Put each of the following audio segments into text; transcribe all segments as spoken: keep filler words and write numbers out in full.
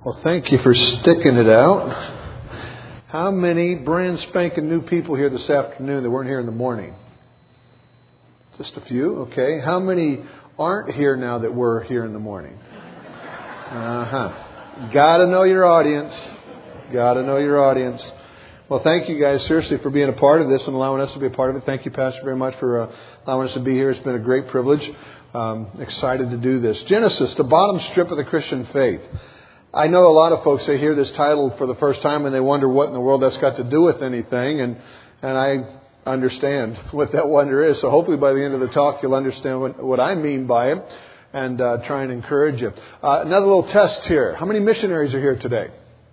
Well, thank you for sticking it out. How many brand spanking new people here this afternoon that weren't here in the morning? Just a few, okay. How many aren't here now that were here in the morning? Uh-huh. Got to know your audience. Got to know your audience. Well, thank you guys seriously for being a part of this and allowing us to be a part of it. Thank you, Pastor, very much for uh, allowing us to be here. It's been a great privilege. Um, excited to do this. Genesis, the bottom strip of the Christian faith. I know a lot of folks, they hear this title for the first time and they wonder what in the world that's got to do with anything. And, and I understand what that wonder is. So hopefully by the end of the talk, you'll understand what, what I mean by it and uh, try and encourage you. Uh, another little test here. How many missionaries are here today?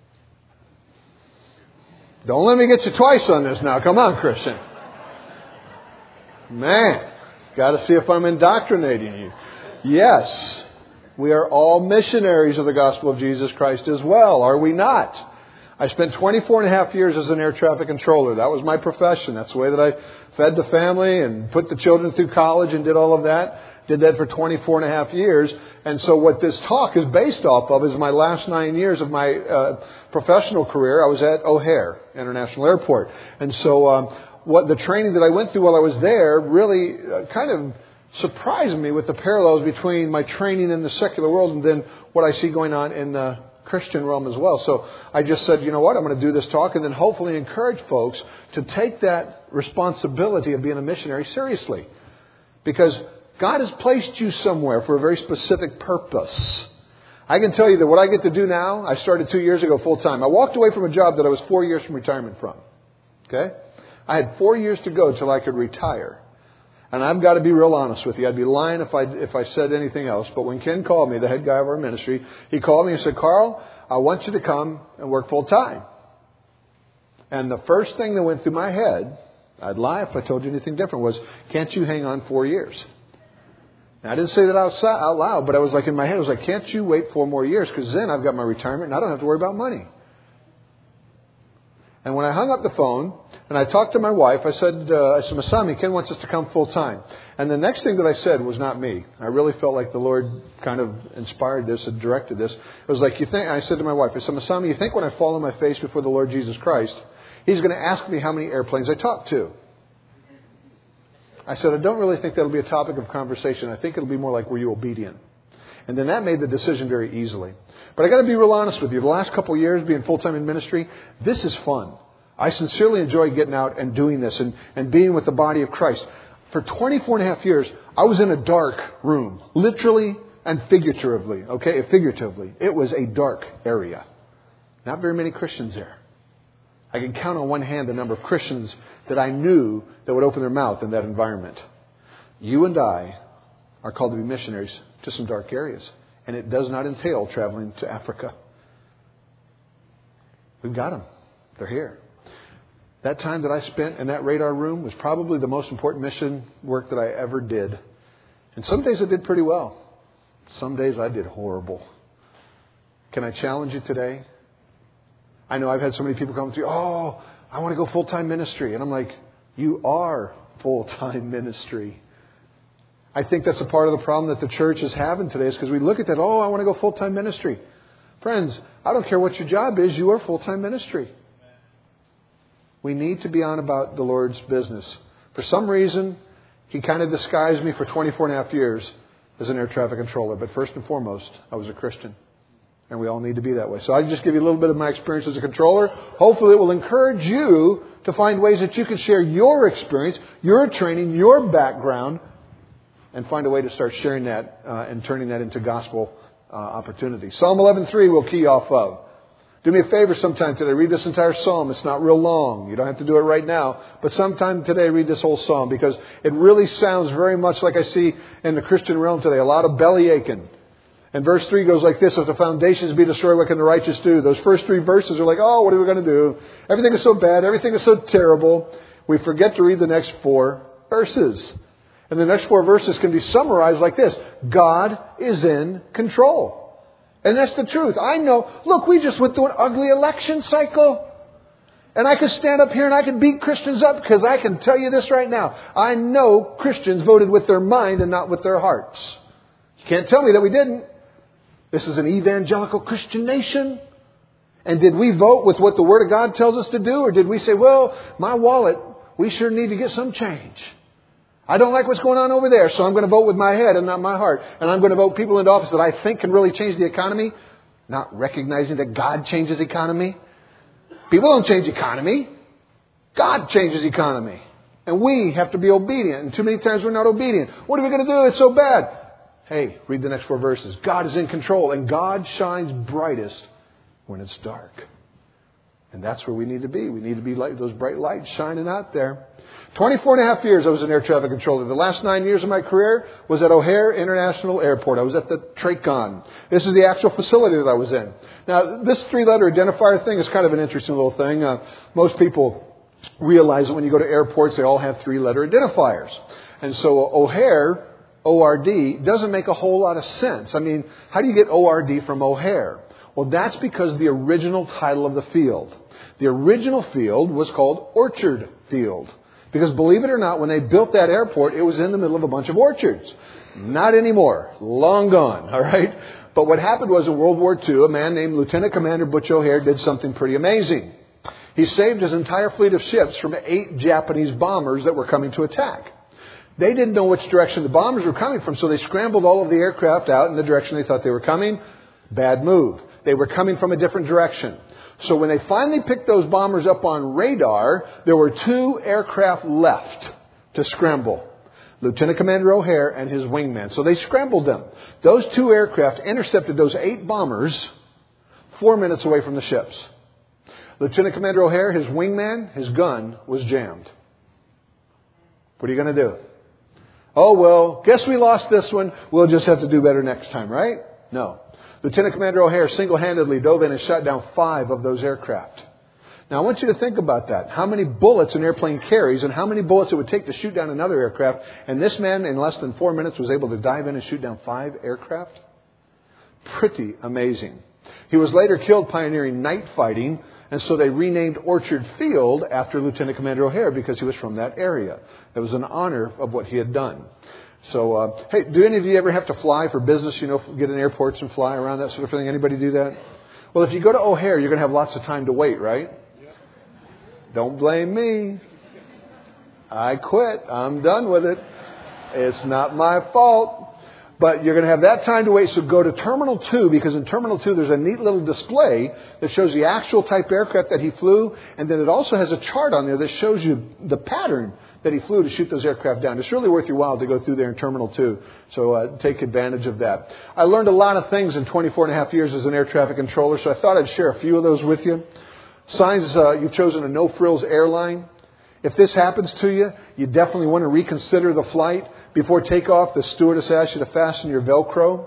Don't let me get you twice on this now. Come on, Christian. Man, got to see if I'm indoctrinating you. Yes. We are all missionaries of the gospel of Jesus Christ as well, are we not? I spent twenty-four and a half years as an air traffic controller. That was my profession. That's the way that I fed the family and put the children through college and did all of that. Did that for twenty-four and a half years. And so what this talk is based off of is my last nine years of my uh, professional career. I was at O'Hare International Airport. And so um, what the training that I went through while I was there really uh, kind of surprised me with the parallels between my training in the secular world and then what I see going on in the Christian realm as well. So I just said, you know what, I'm going to do this talk and then hopefully encourage folks to take that responsibility of being a missionary seriously. Because God has placed you somewhere for a very specific purpose. I can tell you that what I get to do now, I started two years ago full time. I walked away from a job that I was four years from retirement from. Okay? I had four years to go till I could retire. And I've got to be real honest with you. I'd be lying if I if I said anything else. But when Ken called me, the head guy of our ministry, he called me and said, Carl, I want you to come and work full time. And the first thing that went through my head, I'd lie if I told you anything different, was, can't you hang on four years? Now, I didn't say that out loud, but I was like in my head, I was like, can't you wait four more years? Because then I've got my retirement and I don't have to worry about money. And when I hung up the phone and I talked to my wife, I said, uh, I said, Masami, Ken wants us to come full time. And the next thing that I said was not me. I really felt like the Lord kind of inspired this and directed this. It was like, you think, I said to my wife, I said, Masami, you think when I fall on my face before the Lord Jesus Christ, He's going to ask me how many airplanes I talked to? I said, I don't really think that'll be a topic of conversation. I think it'll be more like, were you obedient? And then that made the decision very easily. But I got to be real honest with you. The last couple of years being full-time in ministry, this is fun. I sincerely enjoy getting out and doing this and, and being with the body of Christ. For twenty-four and a half years, I was in a dark room, literally and figuratively. Okay, figuratively. It was a dark area. Not very many Christians there. I can count on one hand the number of Christians that I knew that would open their mouth in that environment. You and I are called to be missionaries to some dark areas. And it does not entail traveling to Africa. We've got them. They're here. That time that I spent in that radar room was probably the most important mission work that I ever did. And some days I did pretty well. Some days I did horrible. Can I challenge you today? I know I've had so many people come to you, oh, I want to go full-time ministry. And I'm like, you are full-time ministry. I think that's a part of the problem that the church is having today is because we look at that, oh, I want to go full-time ministry. Friends, I don't care what your job is, you are full-time ministry. We need to be on about the Lord's business. For some reason, He kind of disguised me for twenty-four and a half years as an air traffic controller. But first and foremost, I was a Christian. And we all need to be that way. So I just give you a little bit of my experience as a controller. Hopefully it will encourage you to find ways that you can share your experience, your training, your background, and find a way to start sharing that uh, and turning that into gospel uh, opportunities. Psalm eleven three we'll key off of. Do me a favor sometime today. Read this entire psalm. It's not real long. You don't have to do it right now. But sometime today, read this whole psalm because it really sounds very much like I see in the Christian realm today. A lot of belly aching. And verse three goes like this. If the foundations be destroyed, what can the righteous do? Those first three verses are like, oh, what are we going to do? Everything is so bad. Everything is so terrible. We forget to read the next four verses. And the next four verses can be summarized like this. God is in control. And that's the truth. I know. Look, we just went through an ugly election cycle. And I can stand up here and I can beat Christians up because I can tell you this right now. I know Christians voted with their mind and not with their hearts. You can't tell me that we didn't. This is an evangelical Christian nation. And did we vote with what the Word of God tells us to do? Or did we say, well, my wallet, we sure need to get some change. I don't like what's going on over there, so I'm going to vote with my head and not my heart. And I'm going to vote people into office that I think can really change the economy, not recognizing that God changes economy. People don't change economy. God changes economy. And we have to be obedient. And too many times we're not obedient. What are we going to do? It's so bad. Hey, read the next four verses. God is in control, and God shines brightest when it's dark. And that's where we need to be. We need to be like those bright lights shining out there. twenty-four and a half years I was an air traffic controller. The last nine years of my career was at O'Hare International Airport. I was at the TRACON. This is the actual facility that I was in. Now, this three-letter identifier thing is kind of an interesting little thing. Uh, most people realize that when you go to airports, they all have three-letter identifiers. And so O'Hare, O R D, doesn't make a whole lot of sense. I mean, how do you get O R D from O'Hare? Well, that's because the original title of the field. The original field was called Orchard Field. Because believe it or not, when they built that airport, it was in the middle of a bunch of orchards. Not anymore. Long gone. All right. But what happened was in World War Two, a man named Lieutenant Commander Butch O'Hare did something pretty amazing. He saved his entire fleet of ships from eight Japanese bombers that were coming to attack. They didn't know which direction the bombers were coming from, so they scrambled all of the aircraft out in the direction they thought they were coming. Bad move. They were coming from a different direction. So when they finally picked those bombers up on radar, there were two aircraft left to scramble. Lieutenant Commander O'Hare and his wingman. So they scrambled them. Those two aircraft intercepted those eight bombers four minutes away from the ships. Lieutenant Commander O'Hare, his wingman, his gun was jammed. What are you going to do? Oh, well, guess we lost this one. We'll just have to do better next time, right? No. Lieutenant Commander O'Hare single-handedly dove in and shot down five of those aircraft. Now, I want you to think about that. How many bullets an airplane carries and how many bullets it would take to shoot down another aircraft. And this man, in less than four minutes, was able to dive in and shoot down five aircraft. Pretty amazing. He was later killed pioneering night fighting, and so they renamed Orchard Field after Lieutenant Commander O'Hare because he was from that area. It was an honor of what he had done. So, uh, hey, do any of you ever have to fly for business, you know, get in airports and fly around, that sort of thing? Anybody do that? Well, if you go to O'Hare, you're going to have lots of time to wait, right? Yeah. Don't blame me. I quit. I'm done with it. It's not my fault. But you're going to have that time to wait, so go to Terminal two, because in Terminal two there's a neat little display that shows the actual type aircraft that he flew, and then it also has a chart on there that shows you the pattern that he flew to shoot those aircraft down. It's really worth your while to go through there in Terminal two, so uh, take advantage of that. I learned a lot of things in twenty-four and a half years as an air traffic controller, so I thought I'd share a few of those with you. Signs, uh, you've chosen a no-frills airline. If this happens to you, you definitely want to reconsider the flight. Before takeoff, the stewardess asks you to fasten your Velcro.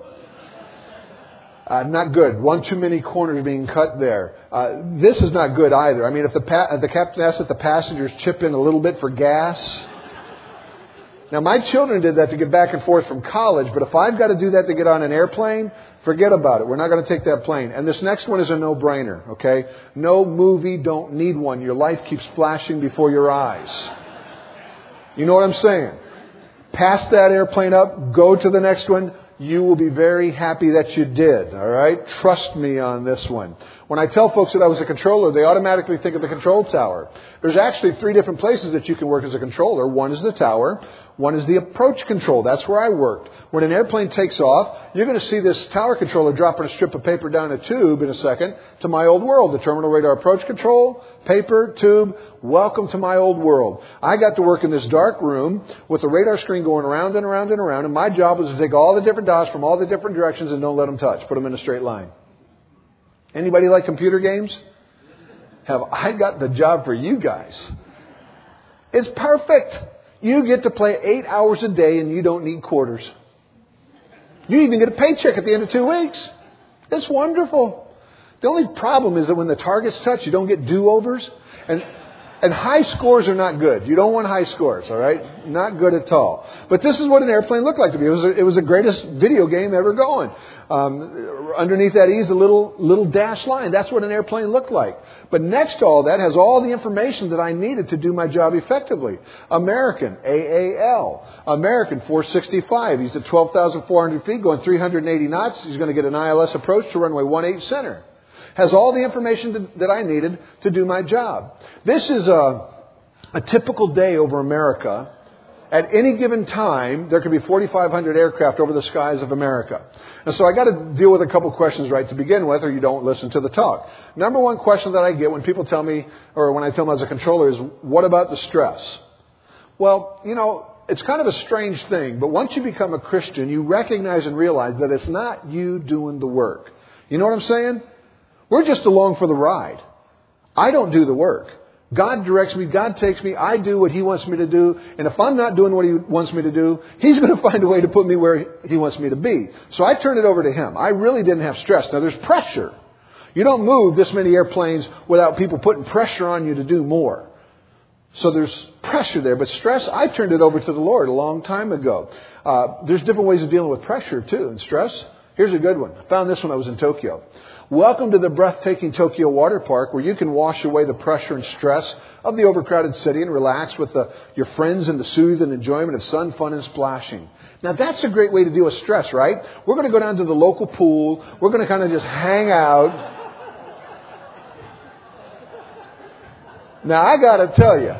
Uh, not good. One too many corners being cut there. Uh, this is not good either. I mean, if the pa- the captain asks that the passengers chip in a little bit for gas. Now, my children did that to get back and forth from college, but if I've got to do that to get on an airplane, forget about it. We're not going to take that plane. And this next one is a no-brainer, okay? No movie, don't need one. Your life keeps flashing before your eyes. You know what I'm saying? Pass that airplane up, go to the next one. You will be very happy that you did, all right? Trust me on this one. When I tell folks that I was a controller, they automatically think of the control tower. There's actually three different places that you can work as a controller. One is the tower. One is the approach control. That's where I worked. When an airplane takes off, you're going to see this tower controller dropping a strip of paper down a tube in a second to my old world. The terminal radar approach control, paper, tube. Welcome to my old world. I got to work in this dark room with the radar screen going around and around and around. And my job was to take all the different dots from all the different directions and don't let them touch. Put them in a straight line. Anybody like computer games? Have I got the job for you guys? It's perfect. You get to play eight hours a day and you don't need quarters. You even get a paycheck at the end of two weeks. It's wonderful. The only problem is that when the targets touch, you don't get do-overs. And And high scores are not good. You don't want high scores, all right? Not good at all. But this is what an airplane looked like to me. It was, a, it was the greatest video game ever going. Um, underneath that E is a little, little dashed line. That's what an airplane looked like. But next to all that has all the information that I needed to do my job effectively. American, A A L. American, four sixty-five. He's at twelve thousand four hundred feet, going three hundred eighty knots. He's going to get an I L S approach to runway one eight center. Has all the information to, that I needed to do my job. This is a, a typical day over America. At any given time, there could be forty-five hundred aircraft over the skies of America. And so I got to deal with a couple questions right to begin with, or you don't listen to the talk. Number one question that I get when people tell me, or when I tell them as a controller, is, what about the stress? Well, you know, it's kind of a strange thing, but once you become a Christian, you recognize and realize that it's not you doing the work. You know what I'm saying? We're just along for the ride. I don't do the work. God directs me. God takes me. I do what He wants me to do. And if I'm not doing what He wants me to do, He's going to find a way to put me where He wants me to be. So I turn it over to Him. I really didn't have stress. Now, there's pressure. You don't move this many airplanes without people putting pressure on you to do more. So there's pressure there. But stress, I turned it over to the Lord a long time ago. Uh, there's different ways of dealing with pressure, too, and stress. Here's a good one. I found this when I was in Tokyo. Welcome to the breathtaking Tokyo Water Park, where you can wash away the pressure and stress of the overcrowded city and relax with the, your friends in the soothe and enjoyment of sun, fun, and splashing. Now, that's a great way to deal with stress, right? We're going to go down to the local pool. We're going to kind of just hang out. Now, I got to tell you,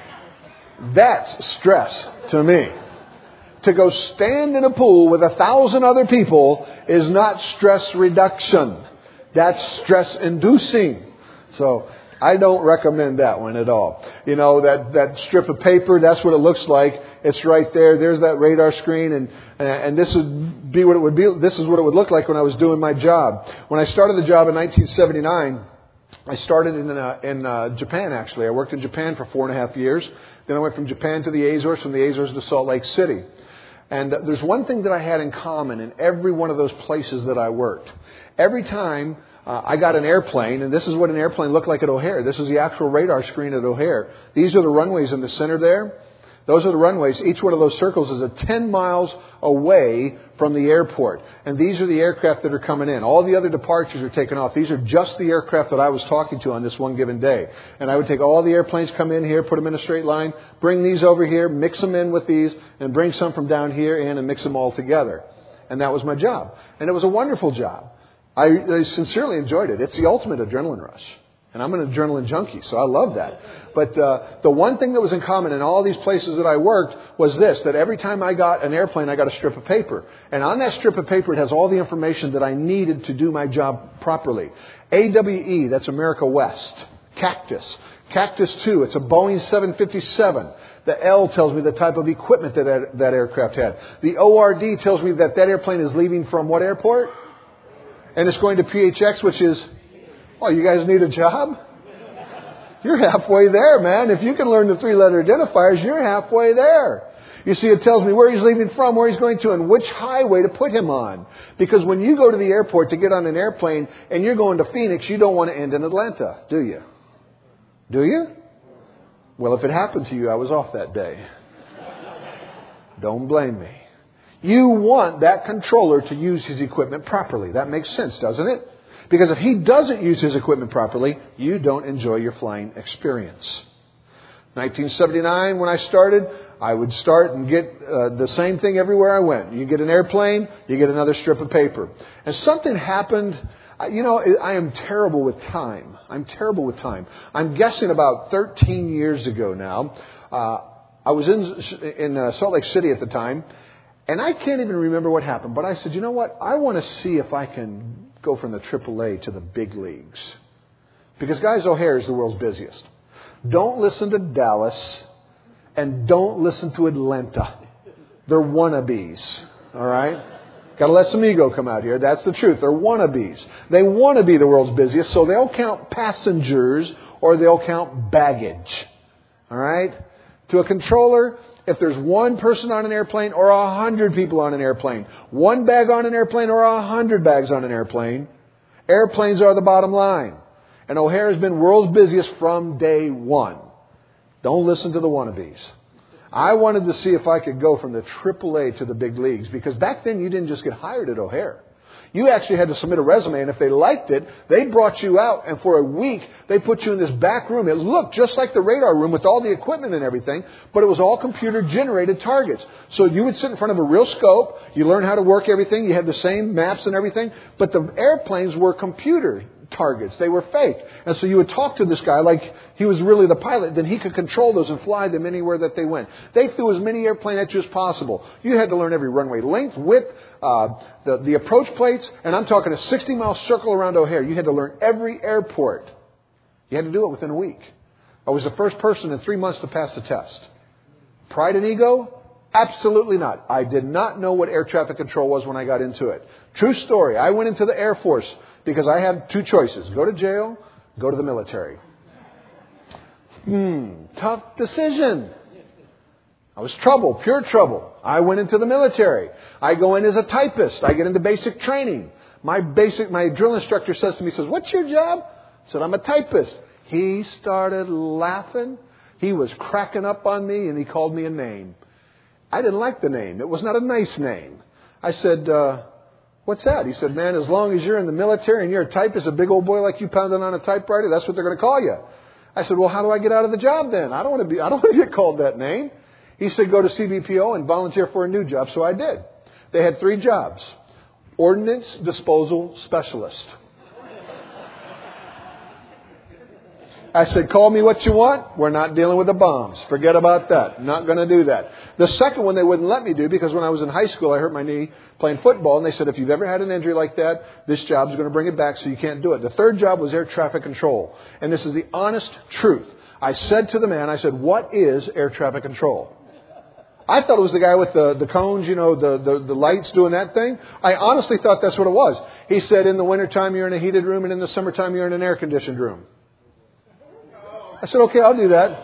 that's stress to me. To go stand in a pool with a thousand other people is not stress reduction. That's stress-inducing. So I don't recommend that one at all. You know, that, that strip of paper, that's what it looks like. It's right there. There's that radar screen. And, and this would be what it would be. This is what it would look like when I was doing my job. When I started the job in nineteen seventy-nine, I started in, uh, in uh, Japan, actually. I worked in Japan for four and a half years. Then I went from Japan to the Azores, from the Azores to Salt Lake City. And uh, there's one thing that I had in common in every one of those places that I worked. Every time uh, I got an airplane, and this is what an airplane looked like at O'Hare. This is the actual radar screen at O'Hare. These are the runways in the center there. Those are the runways. Each one of those circles is a ten miles away from the airport. And these are the aircraft that are coming in. All the other departures are taken off. These are just the aircraft that I was talking to on this one given day. And I would take all the airplanes, come in here, put them in a straight line, bring these over here, mix them in with these, and bring some from down here in and mix them all together. And that was my job. And it was a wonderful job. I, I sincerely enjoyed it. It's the ultimate adrenaline rush. And I'm an adrenaline junkie, so I love that. But uh, the one thing that was in common in all these places that I worked was this, that every time I got an airplane, I got a strip of paper. And on that strip of paper, it has all the information that I needed to do my job properly. A W E, that's America West. Cactus. Cactus two, it's a Boeing seven fifty-seven. The L tells me the type of equipment that that, that aircraft had. The O R D tells me that that airplane is leaving from what airport? And it's going to P H X, which is... Oh, you guys need a job? You're halfway there, man. If you can learn the three-letter identifiers, you're halfway there. You see, it tells me where he's leaving from, where he's going to, and which highway to put him on. Because when you go to the airport to get on an airplane and you're going to Phoenix, you don't want to end in Atlanta, do you? Do you? Well, if it happened to you, I was off that day. Don't blame me. You want that controller to use his equipment properly. That makes sense, doesn't it? Because if he doesn't use his equipment properly, you don't enjoy your flying experience. nineteen seventy-nine, when I started, I would start and get uh, the same thing everywhere I went. You get an airplane, you get another strip of paper. And something happened. You know, I am terrible with time. I'm terrible with time. I'm guessing about thirteen years ago now. Uh, I was in, in uh, Salt Lake City at the time, and I can't even remember what happened. But I said, you know what? I want to see if I can go from the triple A to the big leagues. Because, guys, O'Hare is the world's busiest. Don't listen to Dallas and don't listen to Atlanta. They're wannabes. All right? Got to let some ego come out here. That's the truth. They're wannabes. They want to be the world's busiest, so they'll count passengers or they'll count baggage. All right? To a controller, if there's one person on an airplane or a hundred people on an airplane, one bag on an airplane or a hundred bags on an airplane, airplanes are the bottom line. And O'Hare has been world's busiest from day one. Don't listen to the wannabes. I wanted to see if I could go from the triple A to the big leagues, because back then you didn't just get hired at O'Hare. You actually had to submit a resume, and if they liked it, they brought you out, and for a week, they put you in this back room. It looked just like the radar room with all the equipment and everything, but it was all computer-generated targets. So you would sit in front of a real scope, you learn how to work everything, you had the same maps and everything, but the airplanes were computer targets. They were fake. And so you would talk to this guy like he was really the pilot. Then he could control those and fly them anywhere that they went. They threw as many airplane at you as possible. You had to learn every runway length, width, uh, the, the approach plates. And I'm talking a sixty mile circle around O'Hare. You had to learn every airport. You had to do it within a week. I was the first person in three months to pass the test. Pride and ego? Absolutely not. I did not know what air traffic control was when I got into it. True story. I went into the Air Force because I had two choices. Go to jail, go to the military. Hmm, tough decision. I was trouble, pure trouble. I went into the military. I go in as a typist. I get into basic training. My basic, my drill instructor says to me, says, "What's your job?" I said, "I'm a typist." He started laughing. He was cracking up on me, and he called me a name. I didn't like the name. It was not a nice name. I said, uh, "What's that?" He said, "Man, as long as you're in the military and you're a typist, a big old boy like you pounding on a typewriter, that's what they're going to call you." I said, "Well, how do I get out of the job then? I don't want to be, I don't want to get called that name." He said, "Go to C B P O and volunteer for a new job." So I did. They had three jobs. Ordnance Disposal Specialist. I said, "Call me what you want. We're not dealing with the bombs. Forget about that. Not going to do that." The second one they wouldn't let me do because when I was in high school, I hurt my knee playing football. And they said, "If you've ever had an injury like that, this job's going to bring it back, so you can't do it." The third job was air traffic control. And this is the honest truth. I said to the man, I said, "What is air traffic control?" I thought it was the guy with the, the cones, you know, the, the, the lights doing that thing. I honestly thought that's what it was. He said, "In the wintertime, you're in a heated room, and in the summertime, you're in an air-conditioned room." I said, "Okay, I'll do that."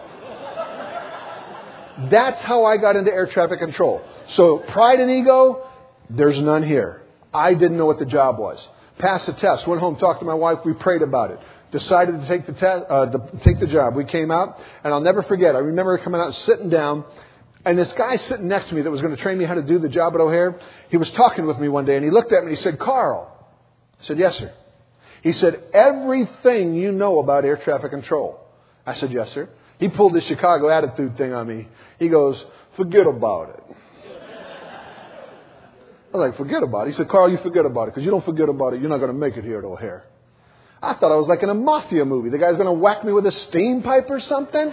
That's how I got into air traffic control. So pride and ego, there's none here. I didn't know what the job was. Passed the test, went home, talked to my wife, we prayed about it. Decided to take the test, uh, to take the job. We came out, and I'll never forget. I remember coming out and sitting down, and this guy sitting next to me that was going to train me how to do the job at O'Hare, he was talking with me one day, and he looked at me and he said, "Carl." I said, "Yes, sir." He said, "Everything you know about air traffic control." I said, "Yes, sir." He pulled this Chicago attitude thing on me. He goes, "Forget about it." I was like, "Forget about it?" He said, "Carl, you forget about it, because you don't forget about it, you're not going to make it here at O'Hare." I thought I was like in a mafia movie. The guy's going to whack me with a steam pipe or something.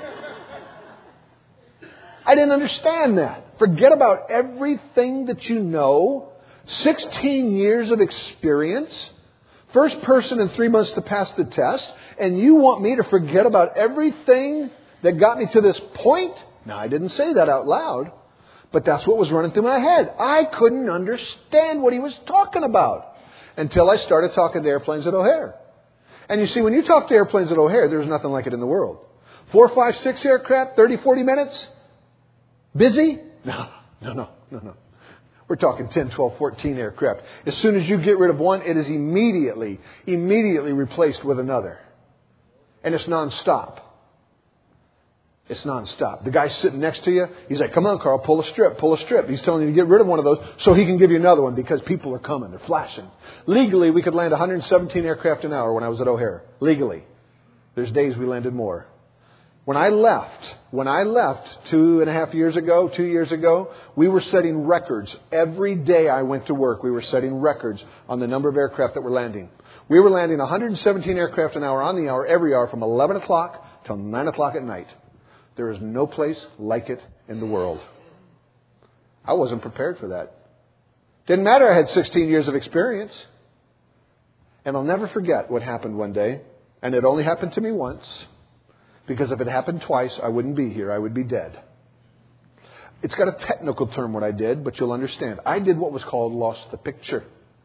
I didn't understand that. Forget about everything that you know. sixteen years of experience. First person in three months to pass the test. And you want me to forget about everything that got me to this point? Now, I didn't say that out loud. But that's what was running through my head. I couldn't understand what he was talking about until I started talking to airplanes at O'Hare. And you see, when you talk to airplanes at O'Hare, there's nothing like it in the world. Four, five, six aircraft, thirty, forty minutes? Busy? No, no, no, no, no. We're talking ten, twelve, fourteen aircraft. As soon as you get rid of one, it is immediately, immediately replaced with another. And it's nonstop. It's nonstop. The guy sitting next to you, he's like, "Come on, Carl, pull a strip, pull a strip." He's telling you to get rid of one of those so he can give you another one because people are coming. They're flashing. Legally, we could land one hundred seventeen aircraft an hour when I was at O'Hare. Legally. There's days we landed more. When I left, when I left two and a half years ago, two years ago, we were setting records. Every day I went to work, we were setting records on the number of aircraft that were landing. We were landing one hundred seventeen aircraft an hour on the hour, every hour from eleven o'clock till nine o'clock at night. There is no place like it in the world. I wasn't prepared for that. Didn't matter I had sixteen years of experience. And I'll never forget what happened one day. And it only happened to me once. Because if it happened twice, I wouldn't be here. I would be dead. It's got a technical term what I did, but you'll understand. I did what was called lost the picture.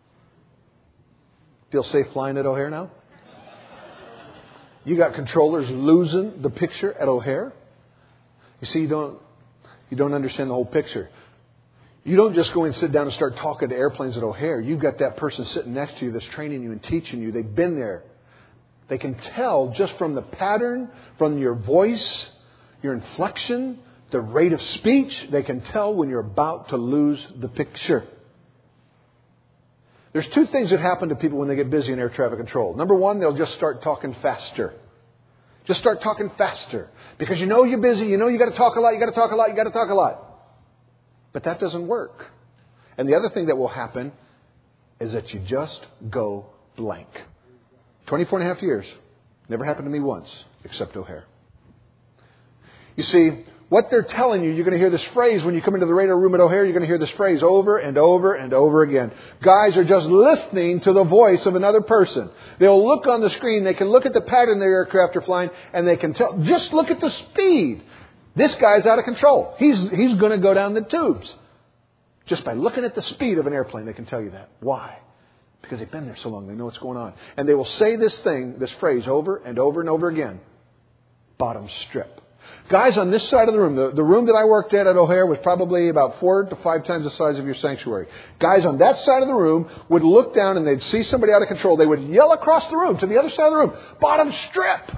Feel safe flying at O'Hare now? You got controllers losing the picture at O'Hare? You see, you don't, you don't understand the whole picture. You don't just go and sit down and start talking to airplanes at O'Hare. You've got that person sitting next to you that's training you and teaching you. They've been there. They can tell just from the pattern, from your voice, your inflection, the rate of speech. They can tell when you're about to lose the picture. There's two things that happen to people when they get busy in air traffic control. Number one, they'll just start talking faster. Just start talking faster. Because you know you're busy, you know you got to talk a lot, you got to talk a lot, you got to talk a lot. But that doesn't work. And the other thing that will happen is that you just go blank. twenty-four and a half years. Never happened to me once, except O'Hare. You see, what they're telling you, you're going to hear this phrase when you come into the radar room at O'Hare, you're going to hear this phrase over and over and over again. Guys are just listening to the voice of another person. They'll look on the screen, they can look at the pattern their aircraft are flying, and they can tell, just look at the speed. This guy's out of control. He's, he's going to go down the tubes. Just by looking at the speed of an airplane, they can tell you that. Why? Because they've been there so long, they know what's going on. And they will say this thing, this phrase over and over and over again. Bottom strip. Guys on this side of the room, the, the room that I worked at at O'Hare was probably about four to five times the size of your sanctuary. Guys on that side of the room would look down and they'd see somebody out of control. They would yell across the room to the other side of the room, bottom strip.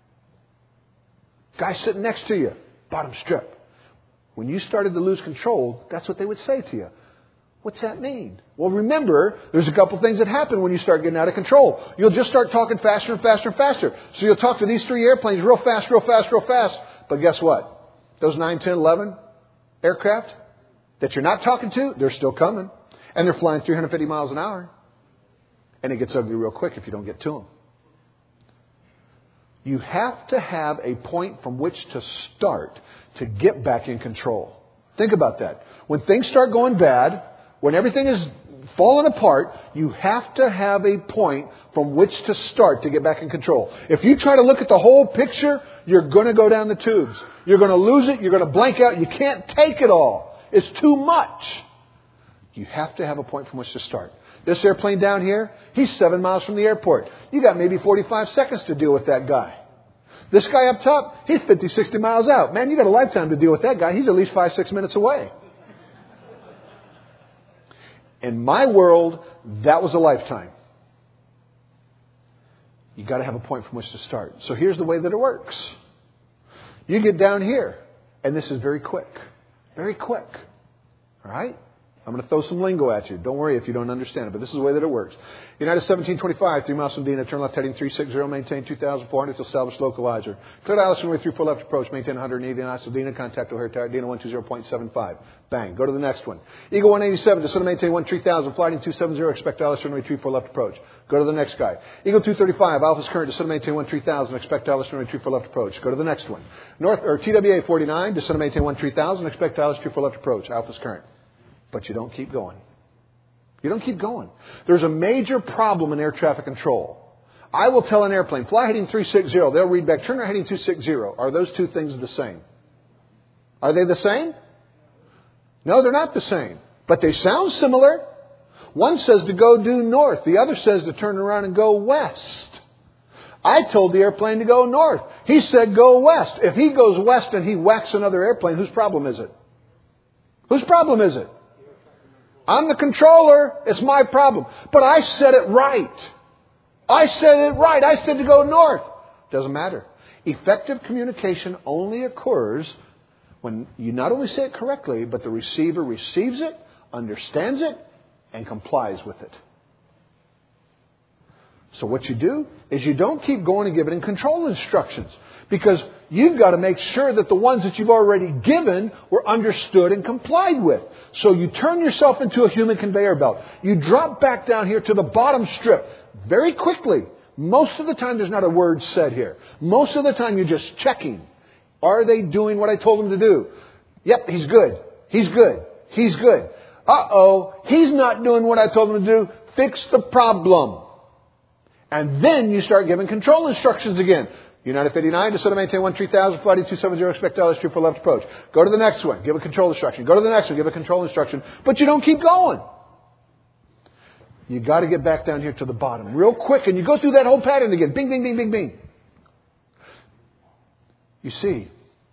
Guy sitting next to you, bottom strip. When you started to lose control, that's what they would say to you. What's that mean? Well, remember, there's a couple things that happen when you start getting out of control. You'll just start talking faster and faster and faster. So you'll talk to these three airplanes real fast, real fast, real fast. But guess what? Those nine, ten, eleven aircraft that you're not talking to, they're still coming. And they're flying three hundred fifty miles an hour. And it gets ugly real quick if you don't get to them. You have to have a point from which to start to get back in control. Think about that. When things start going bad, when everything is falling apart, you have to have a point from which to start to get back in control. If you try to look at the whole picture, you're going to go down the tubes. You're going to lose it. You're going to blank out. You can't take it all. It's too much. You have to have a point from which to start. This airplane down here, he's seven miles from the airport. You got maybe forty-five seconds to deal with that guy. This guy up top, he's fifty, sixty miles out. Man, you got a lifetime to deal with that guy. He's at least five, six minutes away. In my world, that was a lifetime. You got to have a point from which to start. So here's the way that it works. You get down here, and this is very quick. Very quick. All right? I'm going to throw some lingo at you. Don't worry if you don't understand it, but this is the way that it works. United seventeen twenty-five, three miles from Dina, turn left heading three sixty, maintain two thousand four hundred to establish localizer. Clear to Allison runway three four left approach, maintain one hundred eighty knots to Dina, contact O'Hare Tower, Dina one two zero point seven five. Bang. Go to the next one. Eagle one eighty-seven, descend to maintain one three thousand, flighting two seventy, expect Allison runway three four left approach. Go to the next guy. Eagle two thirty-five, Alpha's current, descend to maintain one three thousand, expect Allison runway three four left approach. Go to the next one. North, or T W A forty-nine, descend to maintain one three thousand, expect Allison three four left approach. Alpha's current. But you don't keep going. You don't keep going. There's a major problem in air traffic control. I will tell an airplane, fly heading three sixty. They'll read back, turn right heading two sixty. Are those two things the same? Are they the same? No, they're not the same. But they sound similar. One says to go due north. The other says to turn around and go west. I told the airplane to go north. He said go west. If he goes west and he whacks another airplane, whose problem is it? Whose problem is it? I'm the controller. It's my problem. But I said it right. I said it right. I said to go north. Doesn't matter. Effective communication only occurs when you not only say it correctly, but the receiver receives it, understands it, and complies with it. So what you do is you don't keep going and giving control instructions, because you've got to make sure that the ones that you've already given were understood and complied with. So you turn yourself into a human conveyor belt. You drop back down here to the bottom strip very quickly. Most of the time there's not a word said here. Most of the time you're just checking. Are they doing what I told them to do? Yep, he's good. He's good. He's good. Uh-oh, he's not doing what I told him to do. Fix the problem. And then you start giving control instructions again. United fifty-nine, descend to maintain one three thousand, flighting two seventy, expect Dallas three four left approach. Go to the next one, give a control instruction. Go to the next one, give a control instruction. But you don't keep going. You got to get back down here to the bottom real quick, and you go through that whole pattern again. Bing, bing, bing, bing, bing. You see,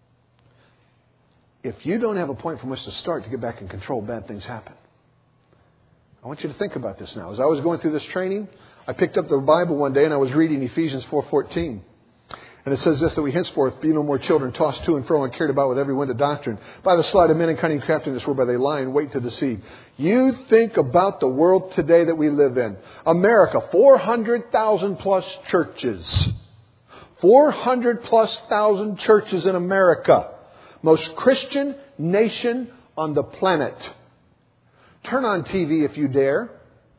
if you don't have a point from which to start to get back in control, bad things happen. I want you to think about this now. As I was going through this training, I picked up the Bible one day and I was reading Ephesians four fourteen. And it says this, that we henceforth be no more children, tossed to and fro and carried about with every wind of doctrine, by the sleight of men and cunning craftiness, whereby they lie in wait to deceive. You think about the world today that we live in. America, four hundred thousand plus churches. four hundred plus thousand churches in America. Most Christian nation on the planet. Turn on T V if you dare.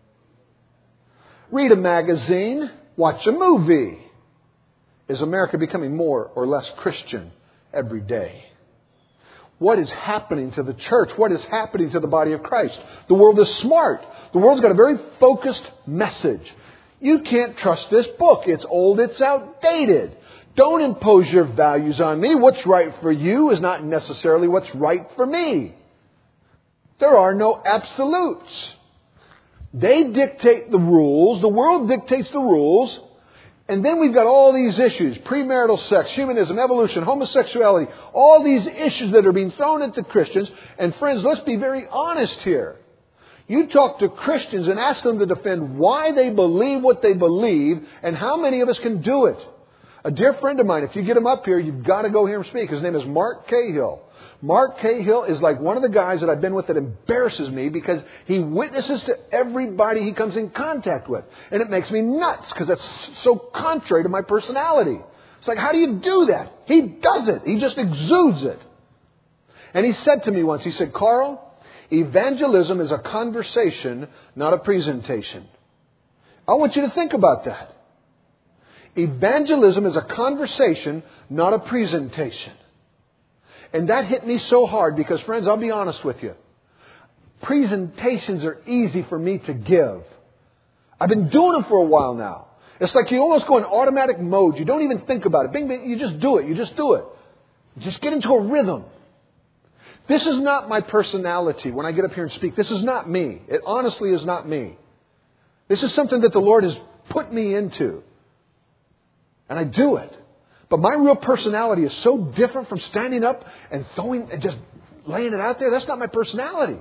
Read a magazine. Watch a movie. Is America becoming more or less Christian every day? What is happening to the church? What is happening to the body of Christ? The world is smart. The world's got a very focused message. You can't trust this book. It's old. It's outdated. Don't impose your values on me. What's right for you is not necessarily what's right for me. There are no absolutes. They dictate the rules. The world dictates the rules. And then we've got all these issues. Premarital sex, humanism, evolution, homosexuality. All these issues that are being thrown at the Christians. And friends, let's be very honest here. You talk to Christians and ask them to defend why they believe what they believe and how many of us can do it. A dear friend of mine, if you get him up here, you've got to go hear him speak. His name is Mark Cahill. Mark Cahill is like one of the guys that I've been with that embarrasses me because he witnesses to everybody he comes in contact with. And it makes me nuts because that's so contrary to my personality. It's like, how do you do that? He does it. He just exudes it. And he said to me once, he said, Carl, evangelism is a conversation, not a presentation. I want you to think about that. Evangelism is a conversation, not a presentation. And that hit me so hard because, friends, I'll be honest with you. Presentations are easy for me to give. I've been doing them for a while now. It's like you almost go in automatic mode. You don't even think about it. Bing, bing, you just do it. You just do it. You just get into a rhythm. This is not my personality when I get up here and speak. This is not me. It honestly is not me. This is something that the Lord has put me into. And I do it. But my real personality is so different from standing up and throwing and just laying it out there. That's not my personality.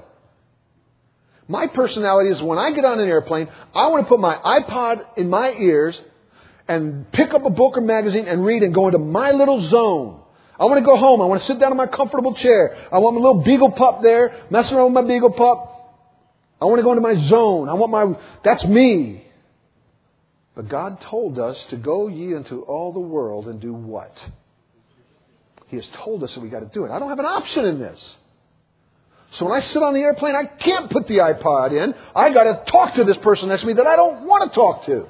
My personality is when I get on an airplane, I want to put my iPod in my ears and pick up a book or magazine and read and go into my little zone. I want to go home. I want to sit down in my comfortable chair. I want my little beagle pup there, messing around with my beagle pup. I want to go into my zone. I want my, that's me. But God told us to go ye into all the world and do what? He has told us that we got to do it. I don't have an option in this. So when I sit on the airplane, I can't put the iPod in. I got to talk to this person next to me that I don't want to talk to.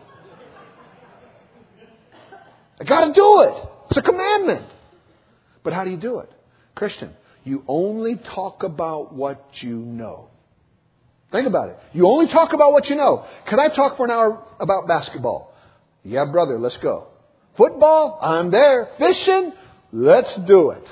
I got to do it. It's a commandment. But how do you do it? Christian, you only talk about what you know. Think about it. You only talk about what you know. Can I talk for an hour about basketball? Yeah, brother, let's go. Football? I'm there. Fishing? Let's do it.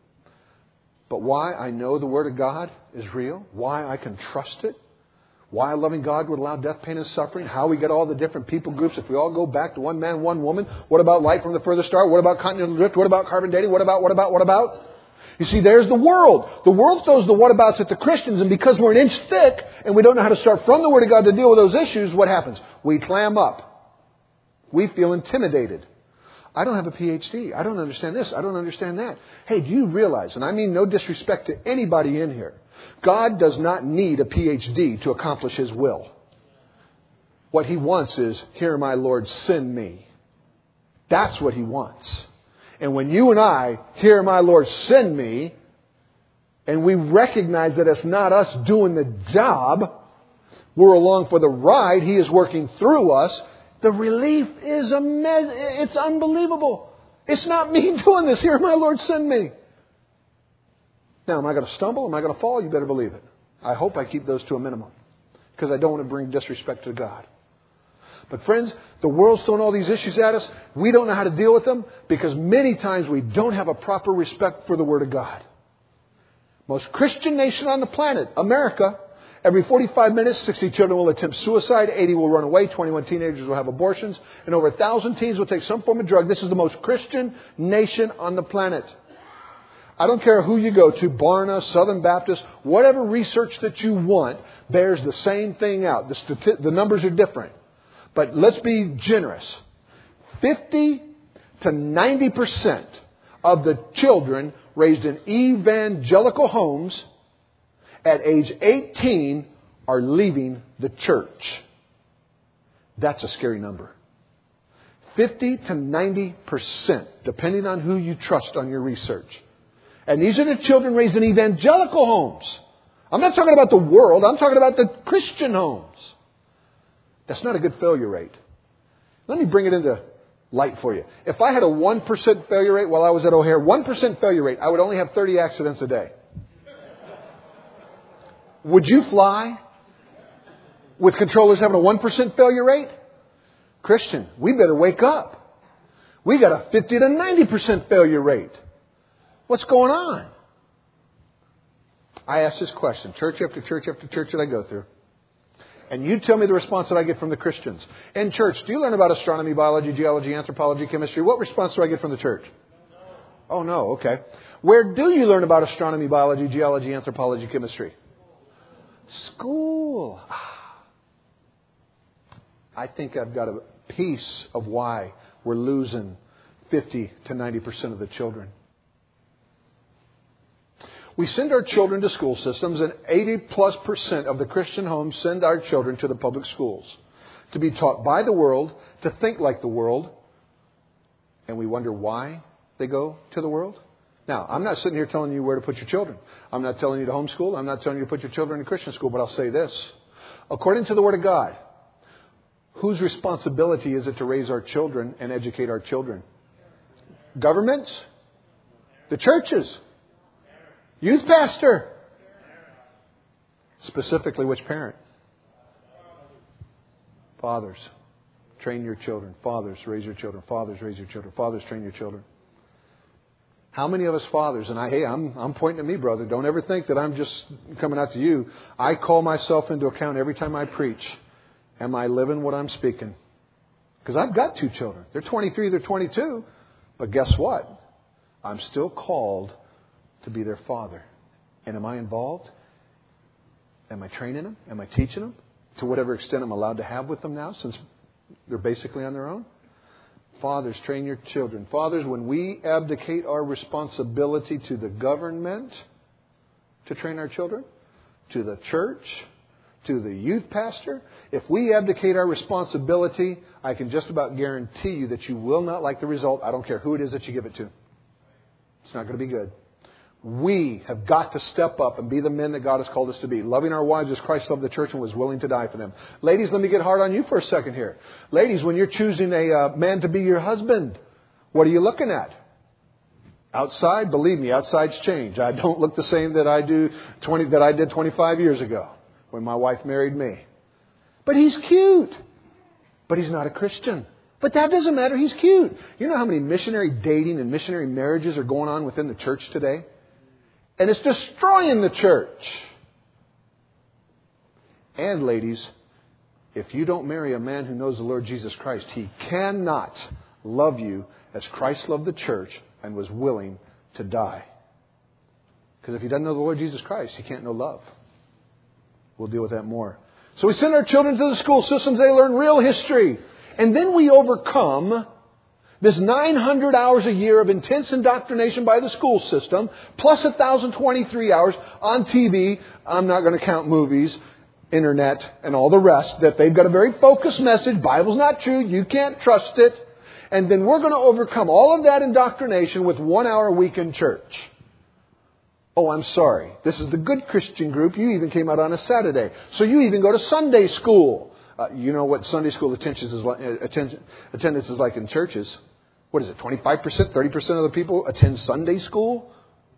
But why I know the Word of God is real, why I can trust it, why a loving God would allow death, pain, and suffering, how we get all the different people groups, if we all go back to one man, one woman, what about light from the furthest star, what about continental drift, what about carbon dating, what about, what about, what about? You see, there's the world. The world throws the whatabouts at the Christians, and because we're an inch thick and we don't know how to start from the Word of God to deal with those issues, what happens? We clam up. We feel intimidated. I don't have a P H D. I don't understand this. I don't understand that. Hey, do you realize, and I mean no disrespect to anybody in here, God does not need a P H D to accomplish His will. What He wants is, here, my Lord, send me. That's what He wants. And when you and I hear, my Lord, send me, and we recognize that it's not us doing the job, we're along for the ride, He is working through us, the relief is immense. It's unbelievable. It's not me doing this. Here, my Lord, send me. Now, am I going to stumble? Am I going to fall? You better believe it. I hope I keep those to a minimum because I don't want to bring disrespect to God. But friends, the world's throwing all these issues at us. We don't know how to deal with them because many times we don't have a proper respect for the Word of God. Most Christian nation on the planet, America, every forty-five minutes, sixty children will attempt suicide, eighty will run away, twenty-one teenagers will have abortions, and over one thousand teens will take some form of drug. This is the most Christian nation on the planet. I don't care who you go to, Barna, Southern Baptist, whatever research that you want bears the same thing out. The, stati- the numbers are different. But let's be generous. fifty to ninety percent of the children raised in evangelical homes at age eighteen are leaving the church. That's a scary number. fifty to ninety percent, depending on who you trust on your research. And these are the children raised in evangelical homes. I'm not talking about the world. I'm talking about the Christian homes. That's not a good failure rate. Let me bring it into light for you. If I had a one percent failure rate while I was at O'Hare, one percent failure rate, I would only have thirty accidents a day. Would you fly with controllers having a one percent failure rate? Christian, we better wake up. We got a fifty to ninety percent failure rate. What's going on? I ask this question, church after church after church that I go through. And you tell me the response that I get from the Christians. In church, do you learn about astronomy, biology, geology, anthropology, chemistry? What response do I get from the church? Oh, no, okay. Where do you learn about astronomy, biology, geology, anthropology, chemistry? School. I think I've got a piece of why we're losing fifty to ninety percent of the children. We send our children to school systems, and eighty plus percent of the Christian homes send our children to the public schools to be taught by the world, to think like the world. And we wonder why they go to the world. Now, I'm not sitting here telling you where to put your children. I'm not telling you to homeschool. I'm not telling you to put your children in a Christian school. But I'll say this. According to the Word of God, whose responsibility is it to raise our children and educate our children? Governments? The churches? Youth pastor? Specifically, which parent? Fathers, train your children. Fathers, raise your children. Fathers, raise your children. Fathers, train your children. How many of us fathers, and I, hey, I'm, I'm pointing at me, brother. Don't ever think that I'm just coming out to you. I call myself into account every time I preach. Am I living what I'm speaking? Because I've got two children. They're twenty-three, they're twenty-two. But guess what? I'm still called to be their father. And am I involved? Am I training them? Am I teaching them? To whatever extent I'm allowed to have with them now, since they're basically on their own. Fathers, train your children. Fathers, when we abdicate our responsibility to the government to train our children, to the church, to the youth pastor, if we abdicate our responsibility, I can just about guarantee you that you will not like the result. I don't care who it is that you give it to. It's not going to be good. We have got to step up and be the men that God has called us to be. Loving our wives as Christ loved the church and was willing to die for them. Ladies, let me get hard on you for a second here. Ladies, when you're choosing a uh, man to be your husband, what are you looking at? Outside? Believe me, outside's change. I don't look the same that I do twenty that I did twenty-five years ago when my wife married me. But he's cute. But he's not a Christian. But that doesn't matter. He's cute. You know how many missionary dating and missionary marriages are going on within the church today? And it's destroying the church. And ladies, if you don't marry a man who knows the Lord Jesus Christ, he cannot love you as Christ loved the church and was willing to die. Because if he doesn't know the Lord Jesus Christ, he can't know love. We'll deal with that more. So we send our children to the school systems. They learn real history. And then we overcome this nine hundred hours a year of intense indoctrination by the school system, plus one thousand twenty-three hours on T V. I'm not going to count movies, internet, and all the rest. That they've got a very focused message. Bible's not true. You can't trust it. And then we're going to overcome all of that indoctrination with one hour a week in church. Oh, I'm sorry. This is the good Christian group. You even came out on a Saturday. So you even go to Sunday school. Uh, you know what Sunday school attendance is like, attendance is like in churches. What is it, twenty-five percent, thirty percent of the people attend Sunday school?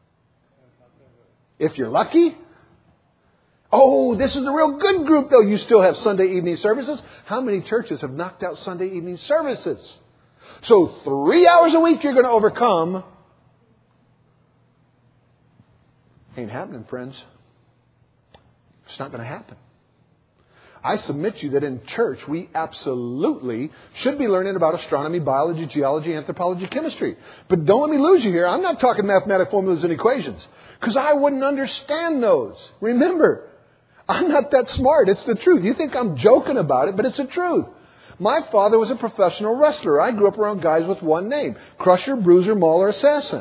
If you're lucky. Oh, this is the real good group, though. You still have Sunday evening services. How many churches have knocked out Sunday evening services? So three hours a week you're going to overcome. Ain't happening, friends. It's not going to happen. I submit to you that in church we absolutely should be learning about astronomy, biology, geology, anthropology, chemistry. But don't let me lose you here. I'm not talking mathematical formulas and equations. Because I wouldn't understand those. Remember, I'm not that smart. It's the truth. You think I'm joking about it, but it's the truth. My father was a professional wrestler. I grew up around guys with one name. Crusher, Bruiser, Mauler, Assassin.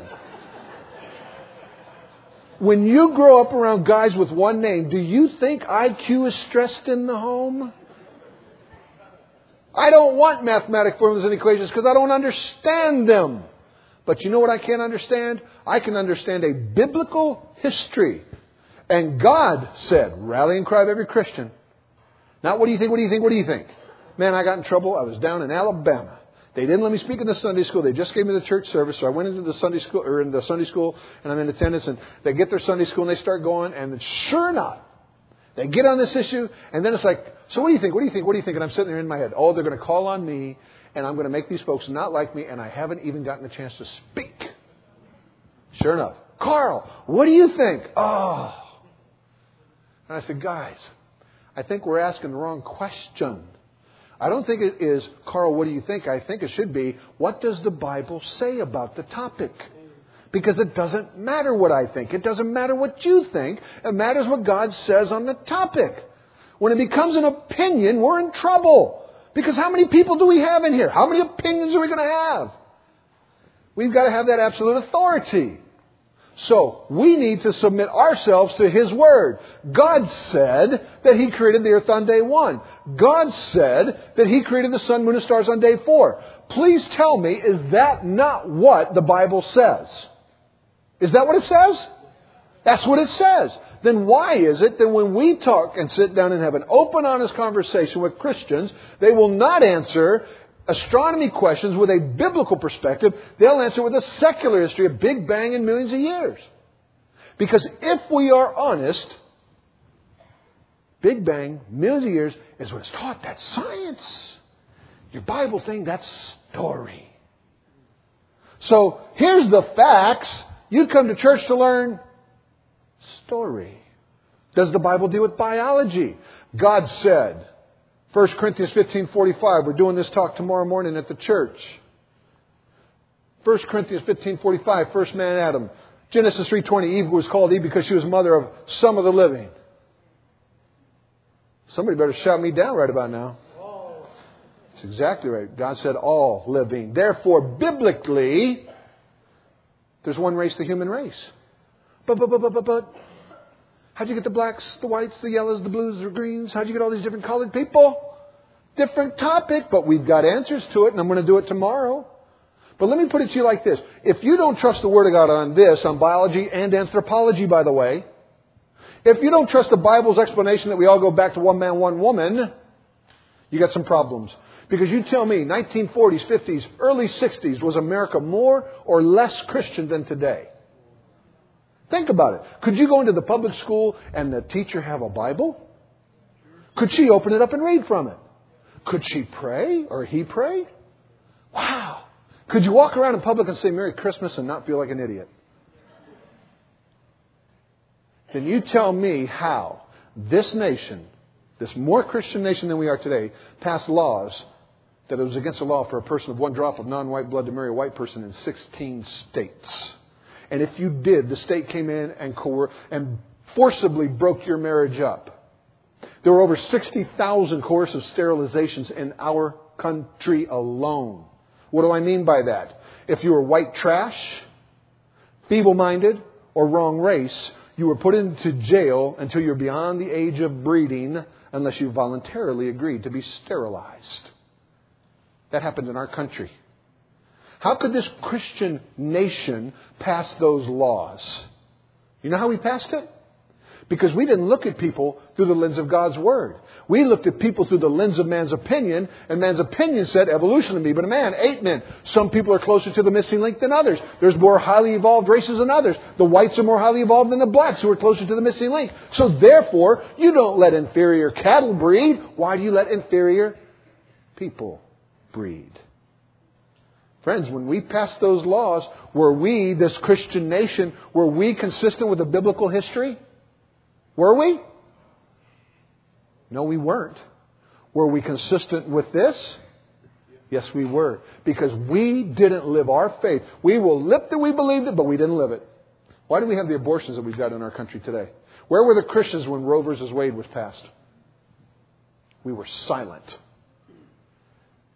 When you grow up around guys with one name, do you think I Q is stressed in the home? I don't want mathematic formulas and equations because I don't understand them. But you know what I can understand? I can understand a biblical history. And God said, rallying cry of every Christian. Not what do you think, what do you think, what do you think? Man, I got in trouble. I was down in Alabama. They didn't let me speak in the Sunday school. They just gave me the church service. So I went into the Sunday school, or in the Sunday school, and I'm in attendance, and they get their Sunday school and they start going, and sure enough, they get on this issue, and then it's like, so what do you think? What do you think? What do you think? And I'm sitting there in my head, oh, they're going to call on me, and I'm going to make these folks not like me, and I haven't even gotten a chance to speak. Sure enough, Carl, what do you think? Oh. And I said, guys, I think we're asking the wrong question. I don't think it is, Carl, what do you think? I think it should be, what does the Bible say about the topic? Because it doesn't matter what I think. It doesn't matter what you think. It matters what God says on the topic. When it becomes an opinion, we're in trouble. Because how many people do we have in here? How many opinions are we going to have? We've got to have that absolute authority. So, we need to submit ourselves to His Word. God said that He created the earth on day one. God said that He created the sun, moon, and stars on day four. Please tell me, is that not what the Bible says? Is that what it says? That's what it says. Then why is it that when we talk and sit down and have an open, honest conversation with Christians, they will not answer astronomy questions with a biblical perspective? They'll answer with a secular history of Big Bang and millions of years. Because if we are honest, Big Bang, millions of years, is what it's taught. That's science. Your Bible thing, that's story. So here's the facts. You come to church to learn story. Does the Bible deal with biology? God said, First Corinthians fifteen forty-five. We're doing this talk tomorrow morning at the church. First Corinthians fifteen forty-five. First man Adam. Genesis three twenty. Eve was called Eve because she was mother of some of the living. Somebody better shout me down right about now. That's exactly right. God said all living. Therefore, biblically, there's one race, the human race. But, but, but, but, but, but. How'd you get the blacks, the whites, the yellows, the blues, the greens? How'd you get all these different colored people? Different topic, but we've got answers to it, and I'm going to do it tomorrow. But let me put it to you like this. If you don't trust the Word of God on this, on biology and anthropology, by the way, if you don't trust the Bible's explanation that we all go back to one man, one woman, you got some problems. Because you tell me, nineteen forties, fifties, early sixties, was America more or less Christian than today? Think about it. Could you go into the public school and the teacher have a Bible? Could she open it up and read from it? Could she pray or he pray? Wow. Could you walk around in public and say Merry Christmas and not feel like an idiot? Then you tell me how this nation, this more Christian nation than we are today, passed laws that it was against the law for a person of one drop of non-white blood to marry a white person in sixteen states. And if you did, the state came in and, coer- and forcibly broke your marriage up. There were over sixty thousand coercive sterilizations in our country alone. What do I mean by that? If you were white trash, feeble-minded, or wrong race, you were put into jail until you're beyond the age of breeding unless you voluntarily agreed to be sterilized. That happened in our country. How could this Christian nation pass those laws? You know how we passed it? Because we didn't look at people through the lens of God's Word. We looked at people through the lens of man's opinion, and man's opinion said evolution to me. But a man, eight men. Some people are closer to the missing link than others. There's more highly evolved races than others. The whites are more highly evolved than the blacks, who are closer to the missing link. So therefore, you don't let inferior cattle breed. Why do you let inferior people breed? Friends, when we passed those laws, were we, this Christian nation, were we consistent with the biblical history? Were we? No, we weren't. Were we consistent with this? Yes, we were. Because we didn't live our faith. We will lip that we believed it, but we didn't live it. Why do we have the abortions that we've got in our country today? Where were the Christians when Roe versus Wade was passed? We were silent.